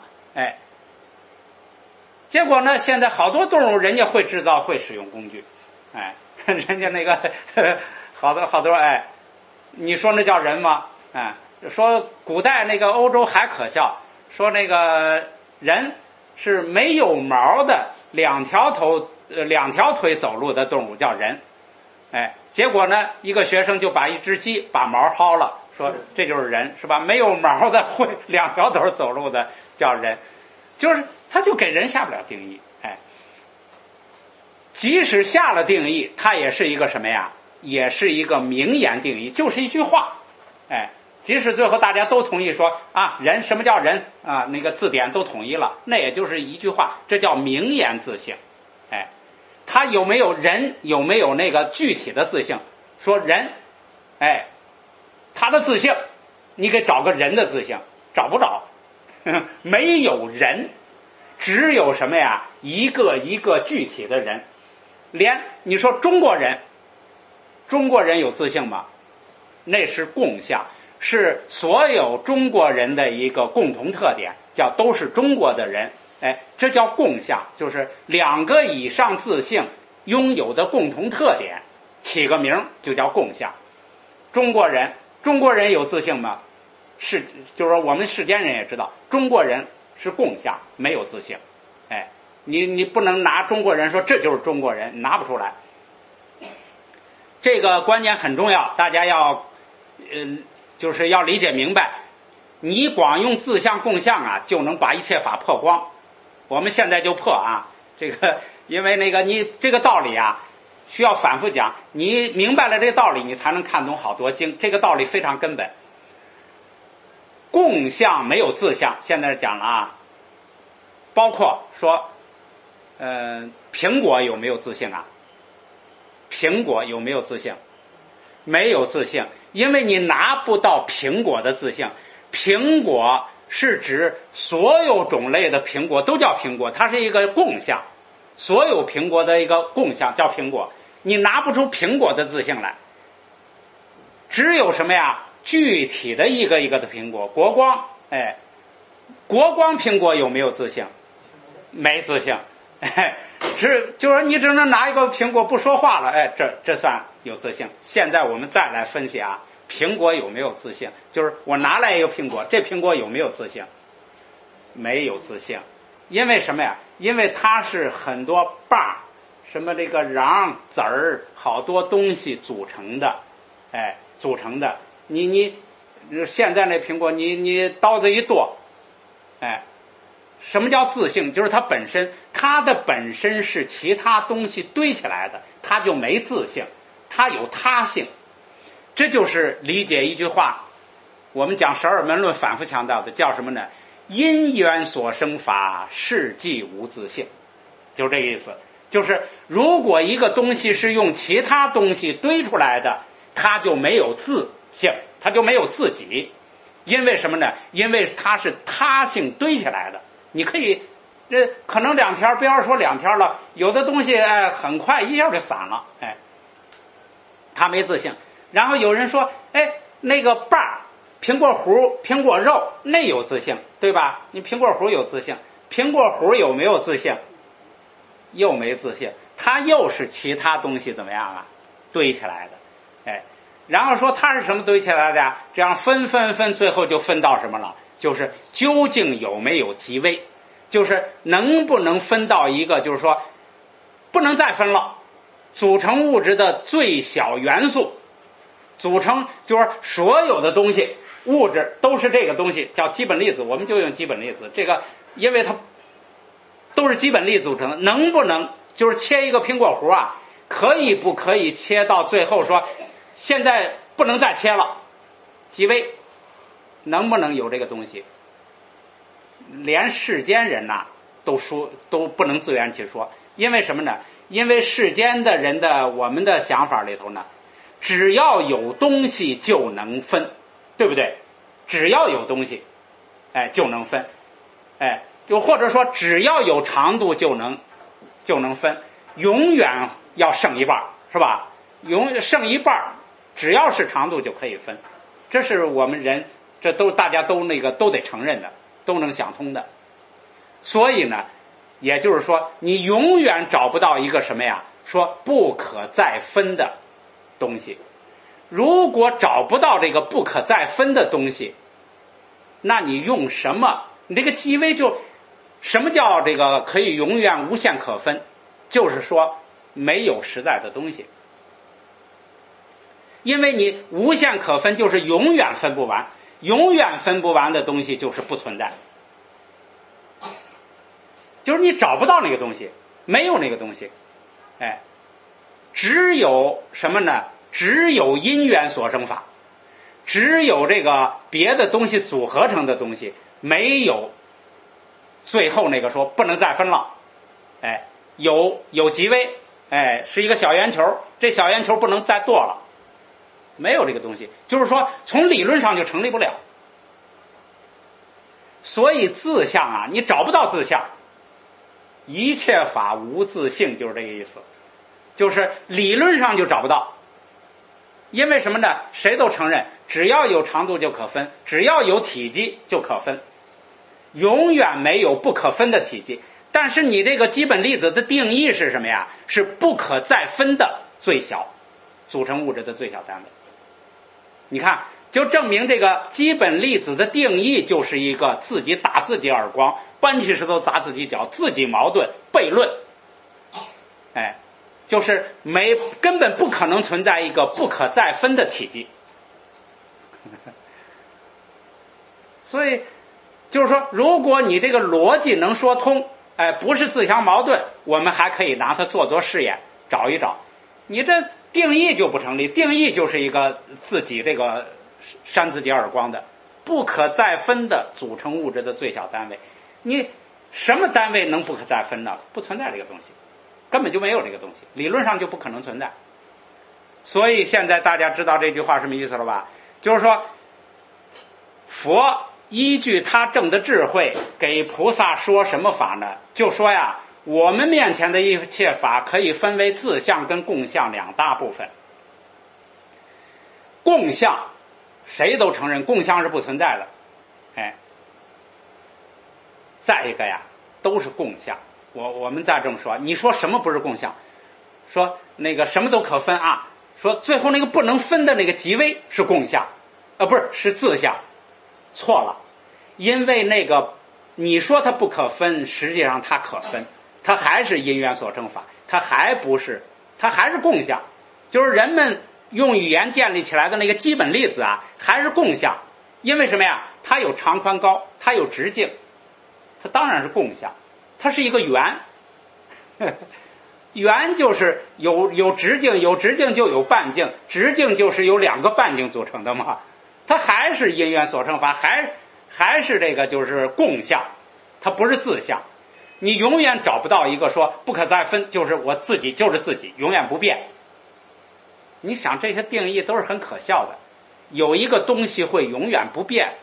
结果呢，现在好多动物人家会制造会使用工具，人家那个好多你说那叫人吗？说古代那个欧洲还可笑，说那个人是没有毛的两条腿走路的动物叫人。结果呢，一个学生就把一只鸡把毛薅了，说这就是人是吧？没有毛的会两条腿走路的叫人，就是他就给人下不了定义。即使下了定义，它也是一个什么呀？也是一个名言定义，就是一句话。即使最后大家都同意说啊，人什么叫人啊？那个字典都统一了，那也就是一句话，这叫名言自性。他有没有人？有没有那个具体的自性？说人，他的自性，你给找个人的自性，找不着，没有人，只有什么呀？一个一个具体的人。连你说中国人有自性吗？那是共相，是所有中国人的一个共同特点，叫都是中国的人。这叫共相，就是两个以上自性拥有的共同特点，起个名就叫共相。中国人有自性吗？是，就是说我们世间人也知道，中国人是共相，没有自性。你不能拿中国人说这就是中国人，拿不出来。这个观点很重要，大家要就是要理解明白。 你光用自相共相啊，就能把一切法破光。我们现在就破啊，这个因为你这个道理啊，需要反复讲，你明白了这个道理，你才能看懂好多经。这个道理非常根本。共相没有自相，现在讲了啊，包括说，苹果有没有自性啊？苹果有没有自性？没有自性，因为你拿不到苹果的自性。苹果是指所有种类的苹果都叫苹果，它是一个共相，所有苹果的一个共相叫苹果，你拿不出苹果的自性来。只有什么呀？具体的一个一个的苹果，国光，国光苹果有没有自性？没自性，就是你只能拿一个苹果不说话了，这算有自性。现在我们再来分析啊，苹果有没有自性？就是我拿来一个苹果，这苹果有没有自性？没有自性，因为什么呀？因为它是很多瓣，什么这个瓤、籽儿，好多东西组成的，组成的。你现在那苹果，你刀子一剁，什么叫自性？就是它本身，它的本身是其他东西堆起来的，它就没自性，它有他性。这就是理解一句话，我们讲十二门论反复强调的，叫什么呢？因缘所生法，是即无自性，就这个意思。就是如果一个东西是用其他东西堆出来的，它就没有自性，它就没有自己。因为什么呢？因为它是他性堆起来的。你可以可能两天，不要说两天了，有的东西很快一下就散了，它没自性。然后有人说，那个瓣儿、苹果核、苹果肉那有自性，对吧？你苹果核有自性，苹果核有没有自性？又没自性，它又是其他东西怎么样啊？堆起来的，然后说它是什么堆起来的呀？这样分，最后就分到什么了？就是究竟有没有极微，就是能不能分到一个，就是说不能再分了，组成物质的最小元素，组成就是所有的东西物质都是这个东西，叫基本粒子，我们就用基本粒子。这个因为它都是基本粒组成的，能不能就是切一个苹果核啊？可以不可以切到最后说现在不能再切了，极微，能不能有这个东西？连世间人呐，都不能自圆其说。因为什么呢？因为世间的人的我们的想法里头呢，只要有东西就能分，对不对？只要有东西，就能分，就或者说只要有长度就能分，永远要剩一半，是吧？剩一半，只要是长度就可以分，这是我们人，这都大家都都得承认的，都能想通的。所以呢，也就是说，你永远找不到一个什么呀，说不可再分的东西。如果找不到这个不可再分的东西，那你用什么？你这个极微就什么叫这个可以永远无限可分？就是说没有实在的东西。因为你无限可分就是永远分不完，永远分不完的东西就是不存在，就是你找不到那个东西，没有那个东西，只有什么呢？只有因缘所生法，只有这个别的东西组合成的东西，没有最后那个说不能再分了，有极微，是一个小圆球，这小圆球不能再剁了，没有这个东西，就是说从理论上就成立不了。所以自相啊，你找不到自相，一切法无自性，就是这个意思，就是理论上就找不到。因为什么呢？谁都承认，只要有长度就可分，只要有体积就可分，永远没有不可分的体积。但是你这个基本粒子的定义是什么呀？是不可再分的最小组成物质的最小单位。你看，就证明这个基本粒子的定义就是一个自己打自己耳光，搬起石头砸自己脚，自己矛盾悖论，就是根本不可能存在一个不可再分的体积。 所以就是说，如果你这个逻辑能说通，不是自相矛盾，我们还可以拿它做试验，找一找。你这定义就不成立，定义就是一个自己这个扇自己耳光的不可再分的组成物质的最小单位。你什么单位能不可再分呢？不存在这个东西，根本就没有这个东西，理论上就不可能存在。所以现在大家知道这句话什么意思了吧？就是说，佛依据他证的智慧给菩萨说什么法呢？就说呀，我们面前的一切法可以分为自相跟共相两大部分。共相谁都承认共相是不存在的，再一个呀，都是共相。我们再这么说，你说什么不是共相？说那个什么都可分啊，说最后那个不能分的那个极微是共相，不是，是自相。错了，因为那个你说它不可分，实际上它可分，它还是因缘所生法，它还是共相，就是人们用语言建立起来的那个基本粒子啊，还是共相。因为什么呀？它有长宽高，它有直径，它当然是共相。它是一个圆，圆就是有直径，有直径就有半径，直径就是由两个半径组成的嘛。它还是因缘所生法，还是这个就是共相，它不是自相。你永远找不到一个说不可再分，就是我自己就是自己，永远不变。你想这些定义都是很可笑的，有一个东西会永远不变，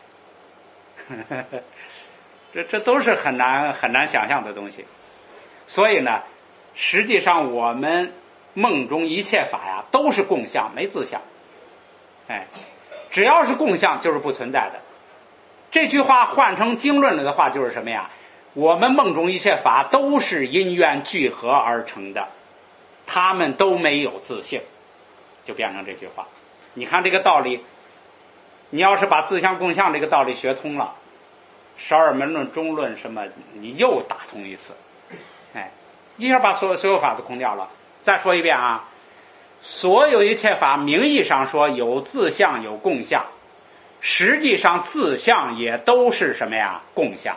这都是很难想象的东西。所以呢，实际上我们梦中一切法呀都是共相，没自相。只要是共相就是不存在的。这句话换成经论了的话就是什么呀？我们梦中一切法都是因缘聚合而成的，它们都没有自性，就变成这句话。你看这个道理，你要是把自相共相这个道理学通了，十二门论、中论什么，你又打通一次，一下把所有法子空掉了。再说一遍啊，所有一切法名义上说有自相有共相，实际上自相也都是什么呀？共相。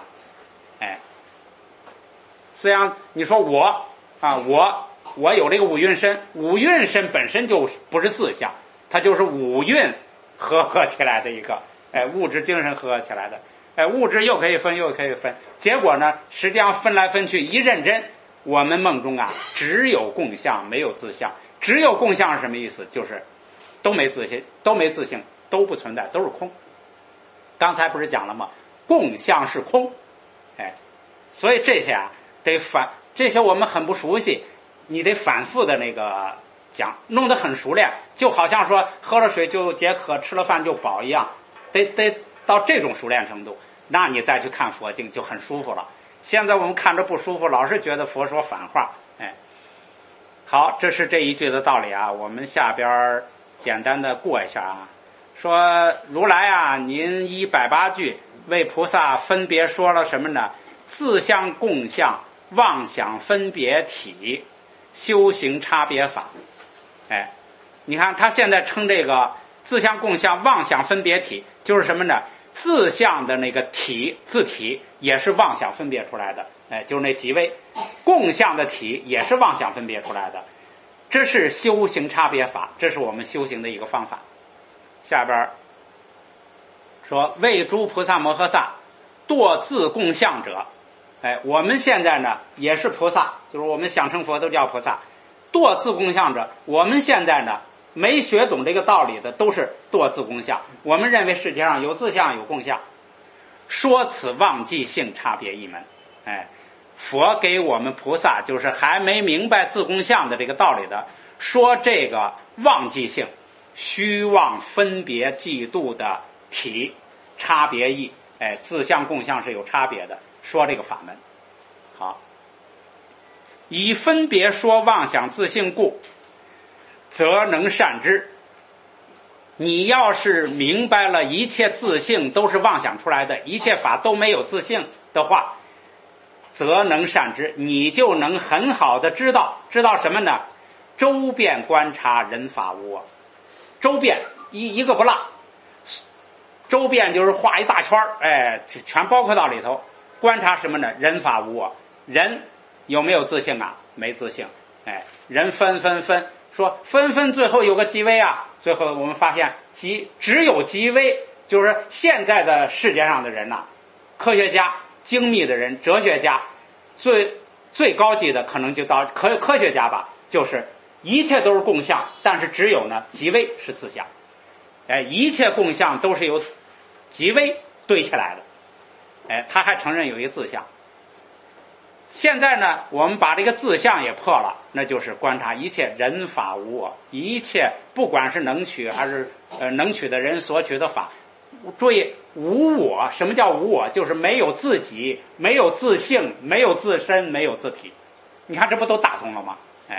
实际上你说我有这个五蕴身，五蕴身本身就不是自相，它就是五蕴合起来的一个物质精神合起来的，物质又可以分又可以分，结果呢实际上分来分去一认真，我们梦中啊只有共相没有自相。只有共相是什么意思？就是都没自性，都不存在，都是空。刚才不是讲了吗？共相是空，所以这些啊这些我们很不熟悉，你得反复的那个讲，弄得很熟练，就好像说喝了水就解渴，吃了饭就饱一样，得到这种熟练程度，那你再去看佛经就很舒服了。现在我们看着不舒服，老是觉得佛说反话。好，这是这一句的道理啊。我们下边简单的过一下啊。说如来啊，您180句为菩萨分别说了什么呢？自相共相、妄想分别体、修行差别法。你看他现在称这个自相共相、妄想分别体，就是什么呢？自相的那个体，自体也是妄想分别出来的，就是那几位。共相的体也是妄想分别出来的，这是修行差别法，这是我们修行的一个方法。下边说为诸菩萨摩诃萨堕自共相者，我们现在呢也是菩萨，就是我们想成佛都叫菩萨。堕自共相者，我们现在呢没学懂这个道理的都是堕自共相，我们认为世界上有自相有共相，说此忘记性差别一门。佛给我们菩萨就是还没明白自共相的这个道理的，说这个忘记性、虚妄分别嫉妒的体差别异，自相共相是有差别的，说这个法门。好，以分别说妄想自性故，则能善之。你要是明白了一切自性都是妄想出来的，一切法都没有自性的话，则能善之，你就能很好的知道什么呢？周遍观察人法无我，周遍一个不落， 周边就是画一大圈全包括到里头。观察什么呢？人法无我，人有没有自性啊？没自性。人分，说分最后有个极微啊，最后我们发现只有极微，就是现在的世界上的人呐，科学家、精密的人、哲学家，最高级的可能就到科学家吧，就是一切都是共相，但是只有呢极微是自相。一切共相都是由极微堆起来的。他还承认有一个自相。现在呢，我们把这个自相也破了，那就是观察一切人法无我，一切不管是能取还是能取的人所取的法，注意无我。什么叫无我？就是没有自己，没有自性，没有自身，没有自体。你看这不都大同了吗？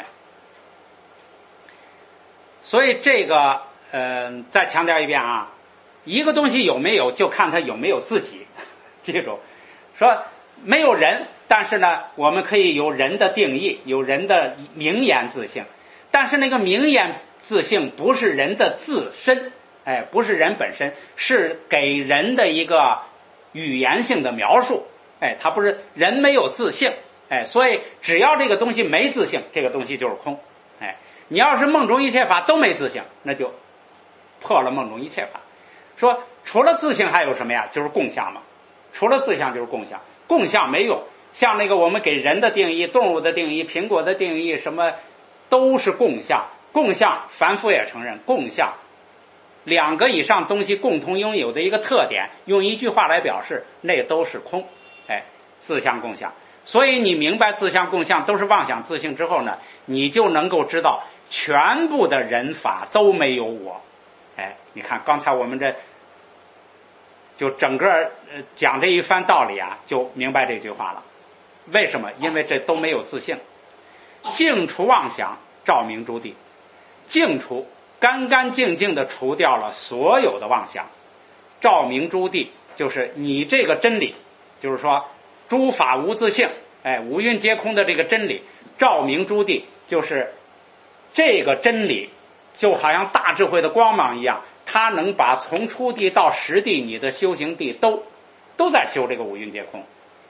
所以这个再强调一遍啊，一个东西有没有就看它有没有自己。记住，说没有人，但是呢我们可以有人的定义，有人的名言自性，但是那个名言自性不是人的自身，不是人本身，是给人的一个语言性的描述。它不是人没有自性。所以只要这个东西没自性，这个东西就是空。你要是梦中一切法都没自性，那就破了梦中一切法。说除了自性还有什么呀？就是共相嘛。除了自相就是共相，共相没用。像那个我们给人的定义、动物的定义、苹果的定义，什么都是共相。共相凡夫也承认，共相两个以上东西共同拥有的一个特点，用一句话来表示，那都是空。自相共相。所以你明白自相共相都是妄想自性之后呢，你就能够知道全部的人法都没有我。你看刚才我们这就整个讲这一番道理啊，就明白这句话了。为什么？因为这都没有自性。净除妄想，照明诸地。净除，干干净净的除掉了所有的妄想。照明诸地，就是你这个真理，就是说诸法无自性，五蕴皆空的这个真理。照明诸地，就是这个真理就好像大智慧的光芒一样，它能把从初地到实地你的修行地都在修这个五蕴皆空。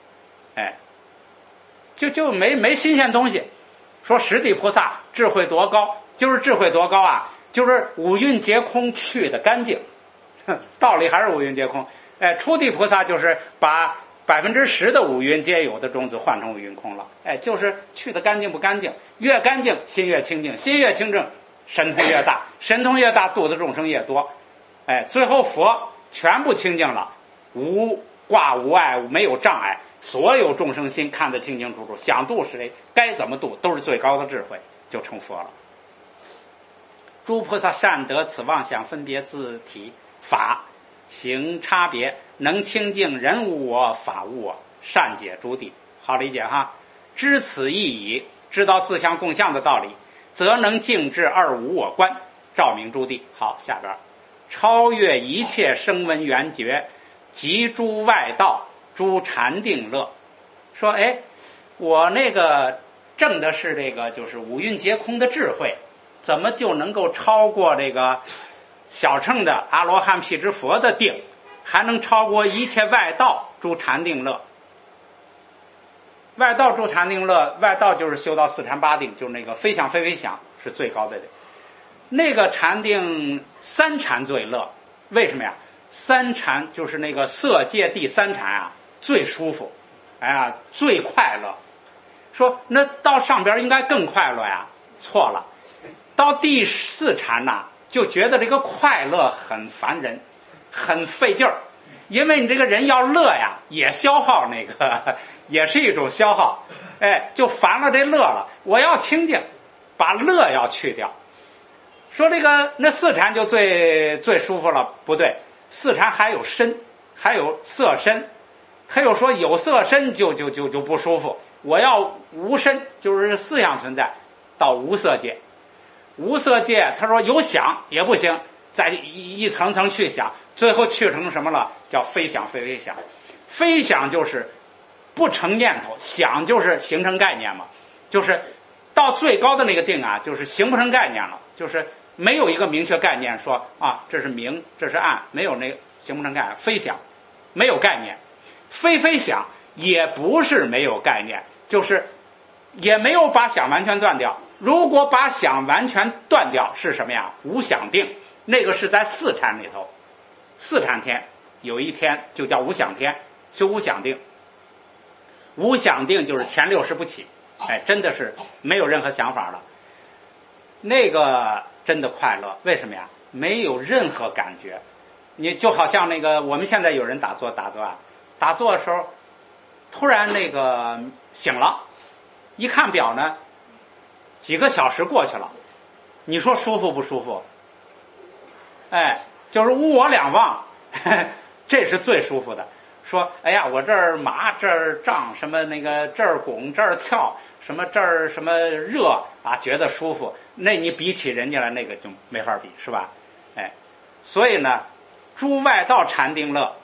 就没新鲜东西。说实地菩萨智慧多高，就是智慧多高啊，就是五蕴皆空去的干净。道理还是五蕴皆空。初地菩萨就是把10%的五蕴皆有的种子换成五蕴空了。就是去的干净不干净，越干净心越清净，心越清净神通越大，神通越大度的众生越多。最后佛全部清净了，无挂无碍，没有障碍，所有众生心看得清清楚楚，想度谁该怎么度都是最高的智慧，就成佛了。诸菩萨善得此妄想分别自体法行差别，能清净人无我法无我，善解诸地。好理解哈。知此意矣，知道自相共相的道理，则能静至二无我观，照明诸地。好，下边超越一切声闻缘觉及诸外道诸禅定乐。说我那个证的是这个就是五蕴皆空的智慧，怎么就能够超过这个小乘的阿罗汉辟支佛的定，还能超过一切外道诸禅定乐？外道诸禅定乐，外道就是修到四禅八定，就是那个非想非非想是最高的。那个禅定三禅最乐。为什么呀？三禅就是那个色界第三禅啊，最舒服，最快乐。说那到上边应该更快乐呀？错了，到第四禅呐，就觉得这个快乐很烦人，很费劲儿。因为你这个人要乐呀，也消耗那个，也是一种消耗。就烦了这乐了。我要清净，把乐要去掉。说这个那四禅就最舒服了，不对，四禅还有身，还有色身。他又说有色身就不舒服，我要无身，就是四样存在，到无色界。无色界他说有想也不行，再一层层去想，最后去成什么了？叫非想非非想。非想就是不成念头，想就是形成概念嘛，就是到最高的那个定啊，就是形不成概念了，就是没有一个明确概念说啊这是明这是暗，没有那个形不成概念。非想没有概念，非想也不是没有概念，就是也没有把想完全断掉。如果把想完全断掉是什么呀？无想定，那个是在四禅里头，四禅天有一天就叫无想天，修无想定。无想定就是前六识不起，真的是没有任何想法了。那个真的快乐，为什么呀？没有任何感觉。你就好像那个我们现在有人打坐的时候，突然那个醒了，一看表呢，几个小时过去了，你说舒服不舒服？就是无我两忘，这是最舒服的。说哎呀，我这儿麻，这儿胀，什么那个这儿拱，这儿跳，什么这儿什么热啊，觉得舒服。那你比起人家来，那个就没法比，是吧？所以呢，诸外道禅定乐，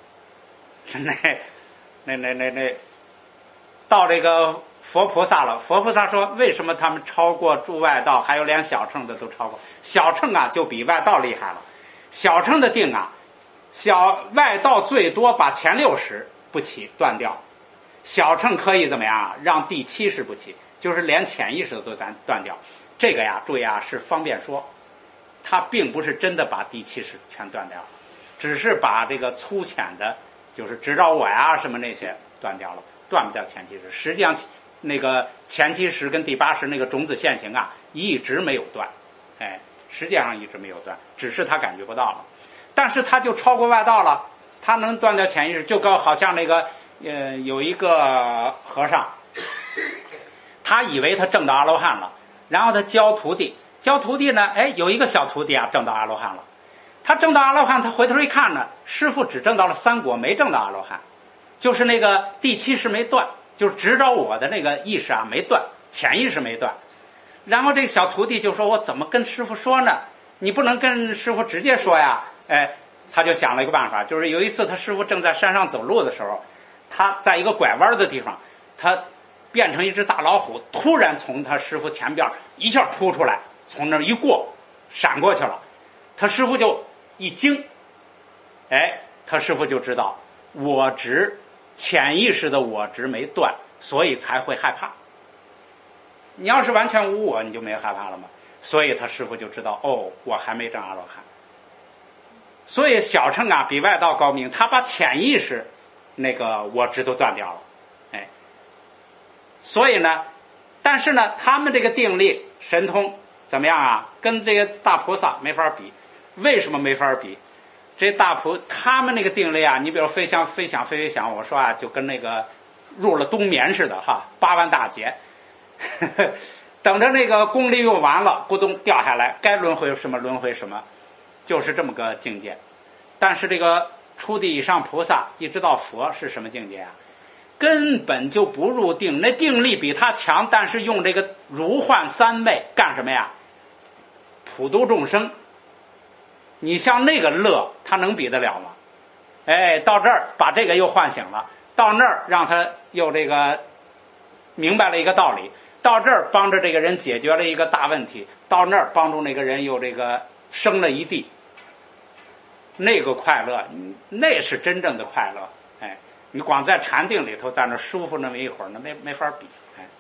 那到这个佛菩萨了。佛菩萨说，为什么他们超过诸外道，还有连小乘的都超过？小乘啊，就比外道厉害了。小乘的定啊，外道最多把前六识不起断掉，小乘可以怎么样？让第七识不起，就是连潜意识都断掉。这个呀，注意啊，是方便说，它并不是真的把第七识全断掉了，只是把这个粗浅的，就是执着我呀什么那些断掉了，断不掉前七识。实际上，那个前七识跟第八识那个种子现行啊，一直没有断，实际上一直没有断，只是他感觉不到了。但是他就超过外道了，他能断掉潜意识，就好像那个有一个和尚，他以为他证到阿罗汉了，然后他教徒弟呢，有一个小徒弟啊证到阿罗汉了。他证到阿罗汉，他回头一看呢，师父只证到了三果，没证到阿罗汉，就是那个第七识没断，就是执着我的那个意识啊没断，潜意识没断。然后这个小徒弟就说，我怎么跟师父说呢？你不能跟师父直接说呀。他就想了一个办法，就是有一次他师父正在山上走路的时候，他在一个拐弯的地方，他变成一只大老虎，突然从他师父前边一下扑出来，从那儿一过闪过去了。他师父就一惊，他师父就知道我执，潜意识的我执没断，所以才会害怕。你要是完全无我，你就没害怕了吗？所以他师父就知道，我还没证阿罗汉。所以小乘啊比外道高明，他把潜意识那个我执都断掉了，所以呢，但是呢，他们这个定力神通怎么样啊？跟这个大菩萨没法比。为什么没法比？这他们那个定力啊，你比如飞想，我说啊，就跟那个入了冬眠似的哈，8万大劫，等着那个功力用完了，咕咚掉下来，该轮回什么轮回什么。就是这么个境界。但是这个初地以上菩萨一直到佛是什么境界啊？根本就不入定，那定力比他强，但是用这个如幻三昧干什么呀？普度众生。你像那个乐，他能比得了吗？到这儿把这个又唤醒了，到那儿让他又这个明白了一个道理，到这儿帮着这个人解决了一个大问题，到那儿帮助那个人又这个升了一地。那个快乐，那是真正的快乐。你光在禅定里头在那舒服那么一会儿，那没法比。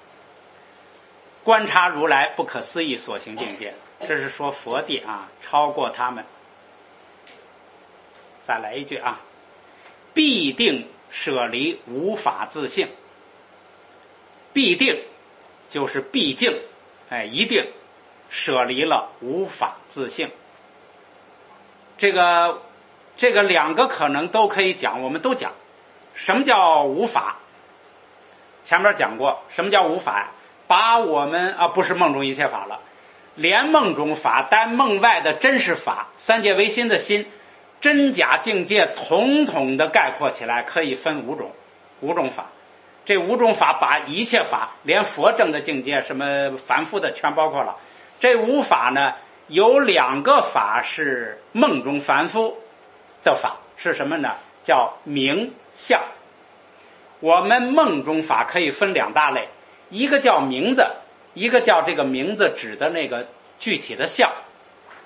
观察如来不可思议所行境界，这是说佛地啊超过他们。再来一句啊，必定舍离无法自性。必定就是毕竟，一定舍离了无法自性。这个两个可能都可以讲，我们都讲。什么叫无法？前面讲过，什么叫无法呀？把我们不是梦中一切法了，连梦中法单梦外的真实法，三界唯心的心，真假境界统统的概括起来，可以分五种法。这五种法把一切法，连佛正的境界，什么凡夫的全包括了。这五法呢，有2个法是梦中凡夫的法，是什么呢？叫名相。我们梦中法可以分2大类，一个叫名字，一个叫这个名字指的那个具体的相。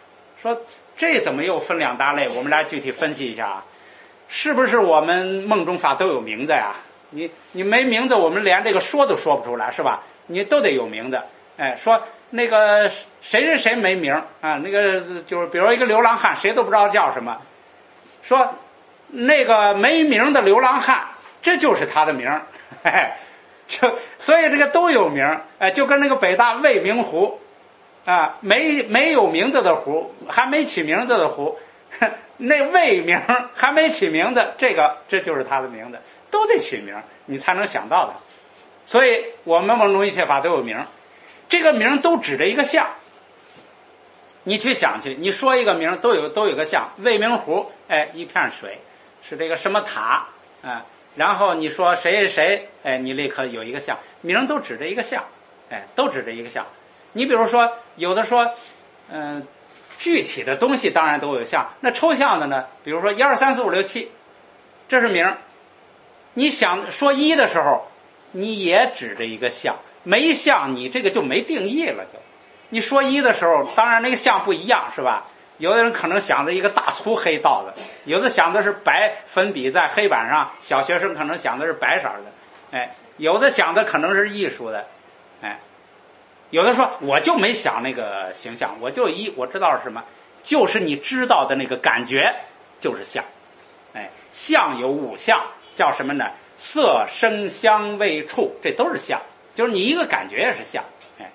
说这怎么又分两大类？我们来具体分析一下啊，是不是我们梦中法都有名字呀？你没名字，我们连这个说都说不出来，是吧？你都得有名字。哎，说那个谁谁谁没名啊？那个就是比如一个流浪汉，谁都不知道叫什么。说那个没名的流浪汉，这就是他的名。哎，所以这个都有名。哎，就跟那个北大未名湖啊，没有名字的湖，还没起名字的湖，那未名还没起名字，这就是他的名字，都得起名，你才能想到的。所以我们梦中一切法都有名，这个名都指着一个相。你去想去，你说一个名都有个相，未名湖，哎，一片水，是这个什么塔啊？然后你说谁谁谁，哎，你立刻有一个相，名都指着一个相，哎，都指着一个相。你比如说，有的说，具体的东西当然都有相，那抽象的呢？比如说1、2、3、4、5、6、7，这是名。你想说一的时候，你也指着一个相，没相你这个就没定义了就。你说一的时候，当然那个相不一样，是吧？有的人可能想着一个大粗黑道的，有的想的是白粉笔在黑板上，小学生可能想的是白色的，哎，有的想的可能是艺术的，哎。有的说我就没想那个形象，我知道是什么，就是你知道的那个感觉就是相。哎，相有5相，叫什么呢？色声香味触，这都是相，就是你一个感觉也是相。哎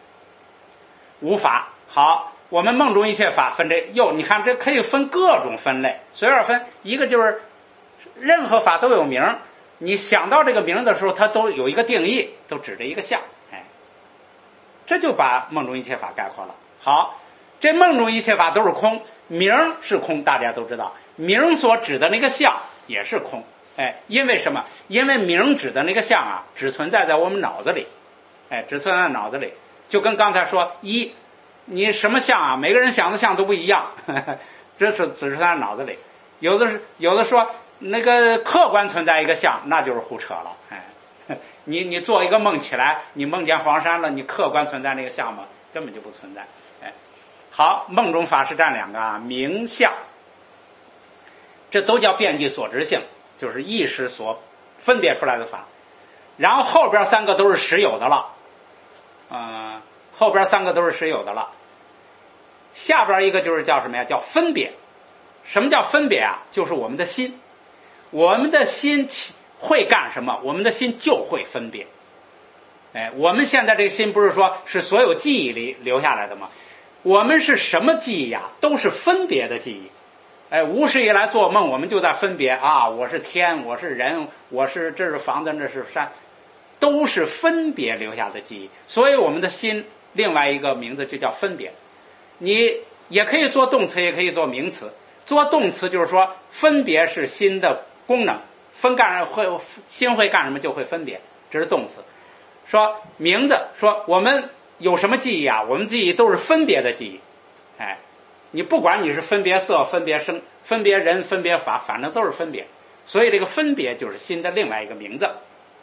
，5法。好，我们梦中一切法分这你看这可以分各种分类，随便分。一个就是任何法都有名，你想到这个名的时候它都有一个定义，都指着一个相。这就把梦中一切法概括了。好，这梦中一切法都是空，名是空，大家都知道，名所指的那个相也是空。哎，因为什么？因为名指的那个相啊，只存在在我们脑子里。哎，只存在脑子里，就跟刚才说你什么相啊？每个人想的相都不一样，这是只是在脑子里。有的说那个客观存在一个相，那就是胡扯了。哎。你做一个梦起来，你梦见黄山了，你客观存在那个相吗？根本就不存在。哎，好，梦中法是占2个啊，名相，这都叫遍计所执性，就是意识所分别出来的法。然后后边3个都是实有的了，后边3个都是实有的了。下边一个就是叫什么呀？叫分别。什么叫分别啊？就是我们的心，我们的心会干什么？我们的心就会分别。哎，我们现在这个心不是说是所有记忆里留下来的吗？我们是什么记忆啊？都是分别的记忆。哎，无始以来做梦，我们就在分别啊，我是天，我是人，这是房子，这是山，都是分别留下的记忆。所以我们的心另外一个名字就叫分别。你也可以做动词，也可以做名词。做动词就是说分别是心的功能。心会干什么就会分别，这是动词。说名字，说我们有什么记忆啊？我们记忆都是分别的记忆。哎，你不管你是分别色、分别声、分别人、分别法，反正都是分别。所以这个分别就是心的另外一个名字。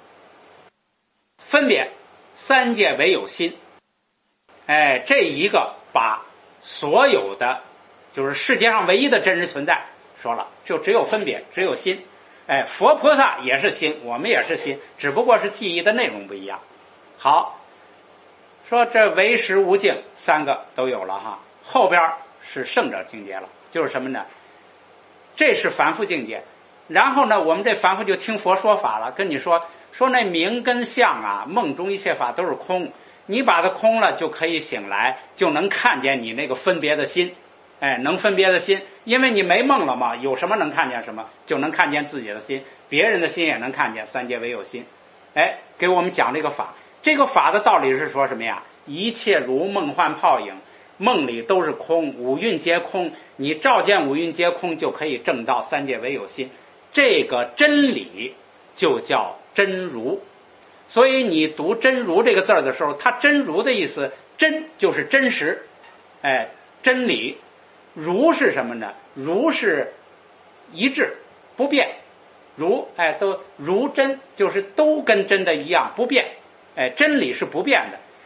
分别3界唯有心。哎，这一个把所有的就是世界上唯一的真实存在说了，就只有分别，只有心。哎，佛菩萨也是心，我们也是心，只不过是记忆的内容不一样。好，说这唯识无境3个都有了哈，后边是圣者境界了，就是什么呢？这是凡夫境界。然后呢，我们这凡夫就听佛说法了，跟你说那名跟相啊，梦中一切法都是空，你把它空了就可以醒来，就能看见你那个分别的心。哎，能分别的心，因为你没梦了嘛，有什么能看见什么，就能看见自己的心，别人的心也能看见，3界唯有心。哎，给我们讲这个法，这个法的道理是说什么呀？一切如梦幻泡影，梦里都是空，五蕴皆空，你照见五蕴皆空，就可以证到3界唯有心。这个真理就叫真如。所以你读真如这个字的时候，它真如的意思，真就是真实，哎，真理。如是什么呢？如是一致不变，如哎都如真，就是都跟真的一样不变。哎，真理是不变的。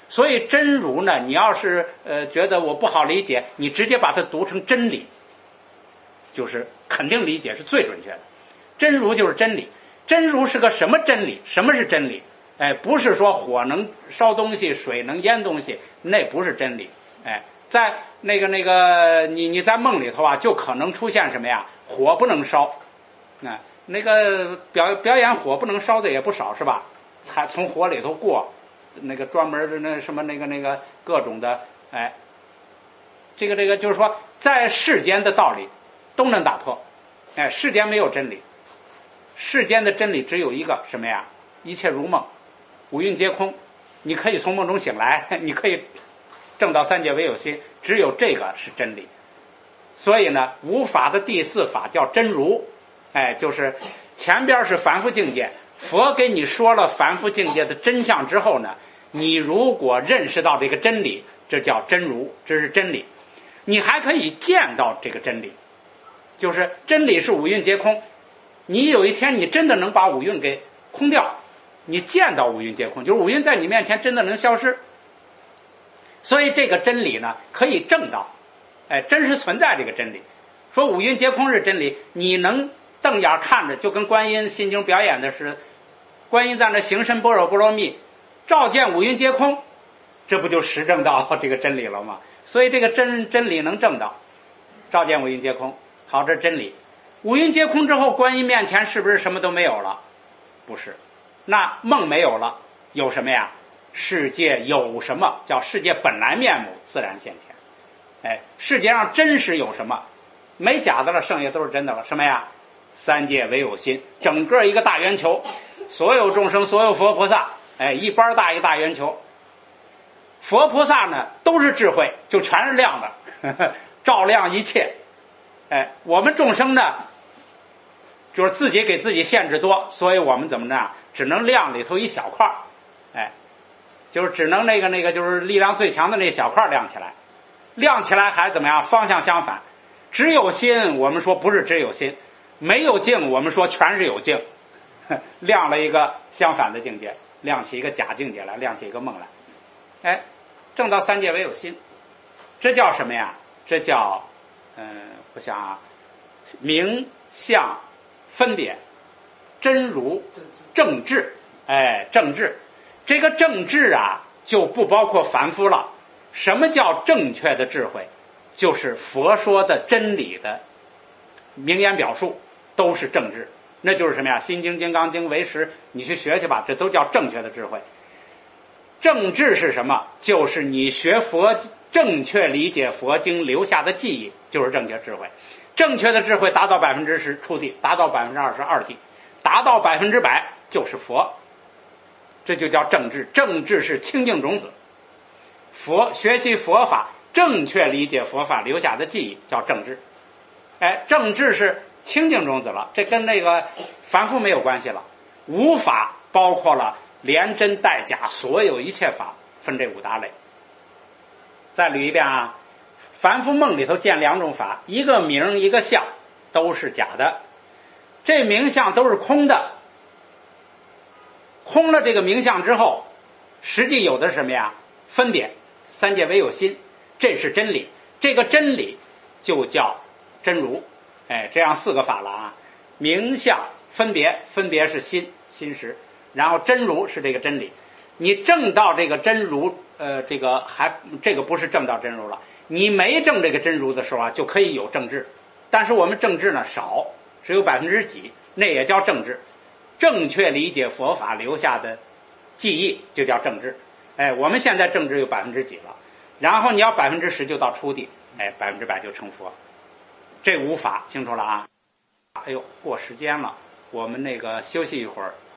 所以真如呢，你要是觉得我不好理解，你直接把它读成真理，就是肯定理解是最准确的。真如就是真理，真如是个什么真理？什么是真理？不是说火能烧东西，水能淹东西，那不是真理。在那个你在梦里头啊，就可能出现什么呀？火不能烧，那个表演火不能烧的也不少是吧？才从火里头过，那个专门的那什么那个各种的，这个就是说，在世间的道理都能打破，世间没有真理，世间的真理只有一个什么呀？一切如梦，五蕴皆空，你可以从梦中醒来，你可以证到三界唯有心，只有这个是真理。所以呢，无法的第四法叫真如，就是前边是凡夫境界，佛给你说了凡夫境界的真相之后呢，你如果认识到这个真理，这叫真如，这是真理。你还可以见到这个真理，就是真理是五蕴皆空，你有一天你真的能把五蕴给空掉，你见到五蕴皆空，就是五蕴在你面前真的能消失。所以这个真理呢，可以证到，真实存在这个真理。说五蕴皆空是真理，你能瞪眼看着，就跟观音心经表演的是，观音在那行深般若波罗蜜，照见五蕴皆空，这不就实证到这个真理了吗？所以这个真理能证到，照见五蕴皆空。好，这是真理。五蕴皆空之后，观音面前是不是什么都没有了？不是。那梦没有了，有什么呀？世界有什么？叫世界本来面目自然现前。世界上真实有什么？没假的了，剩下都是真的了。什么呀？三界唯有心，整个一个大圆球，所有众生，所有佛菩萨，一般大一个大圆球。佛菩萨呢，都是智慧，就全是亮的，照亮一切。我们众生呢，就是自己给自己限制多，所以我们怎么着，只能亮里头一小块，就是只能那个就是力量最强的那小块亮起来，亮起来还怎么样？方向相反。只有心，我们说不是只有心；没有境，我们说全是有境。亮了一个相反的境界，亮起一个假境界来，亮起一个梦来。证到三界唯有心，这叫什么呀？这叫我想啊，名相分别真如正智。正智，这个正智啊就不包括凡夫了。什么叫正确的智慧？就是佛说的真理的名言表述都是正智。那就是什么呀？心经、金刚经、唯识，你去学去吧，这都叫正确的智慧。正智是什么？就是你学佛正确理解佛经留下的记忆，就是正确智慧。正确的智慧达到10%出地，达到20%二地，达到100%就是佛，这就叫正智。正智是清净种子。佛学习佛法，正确理解佛法留下的记忆叫正智。正智是清净种子了，这跟那个凡夫没有关系了。无法包括了连真带假，所有一切法分这5大类。再捋一遍啊，凡夫梦里头见2种法，一个名一个相，都是假的。这名相都是空的，空了这个名相之后，实际有的是什么呀？分别，三界唯有心，这是真理。这个真理就叫真如。这样4个法了啊，名相分别，分别是心识，然后真如是这个真理。你证到这个真如，这个不是证到真如了。你没证这个真如的时候啊，就可以有正智，但是我们正智呢少，只有几%，那也叫正智。正确理解佛法留下的记忆就叫正智。我们现在正智有几%了，然后你要10%就到初地，100%就成佛。这5法清楚了啊？过时间了，我们休息一会儿。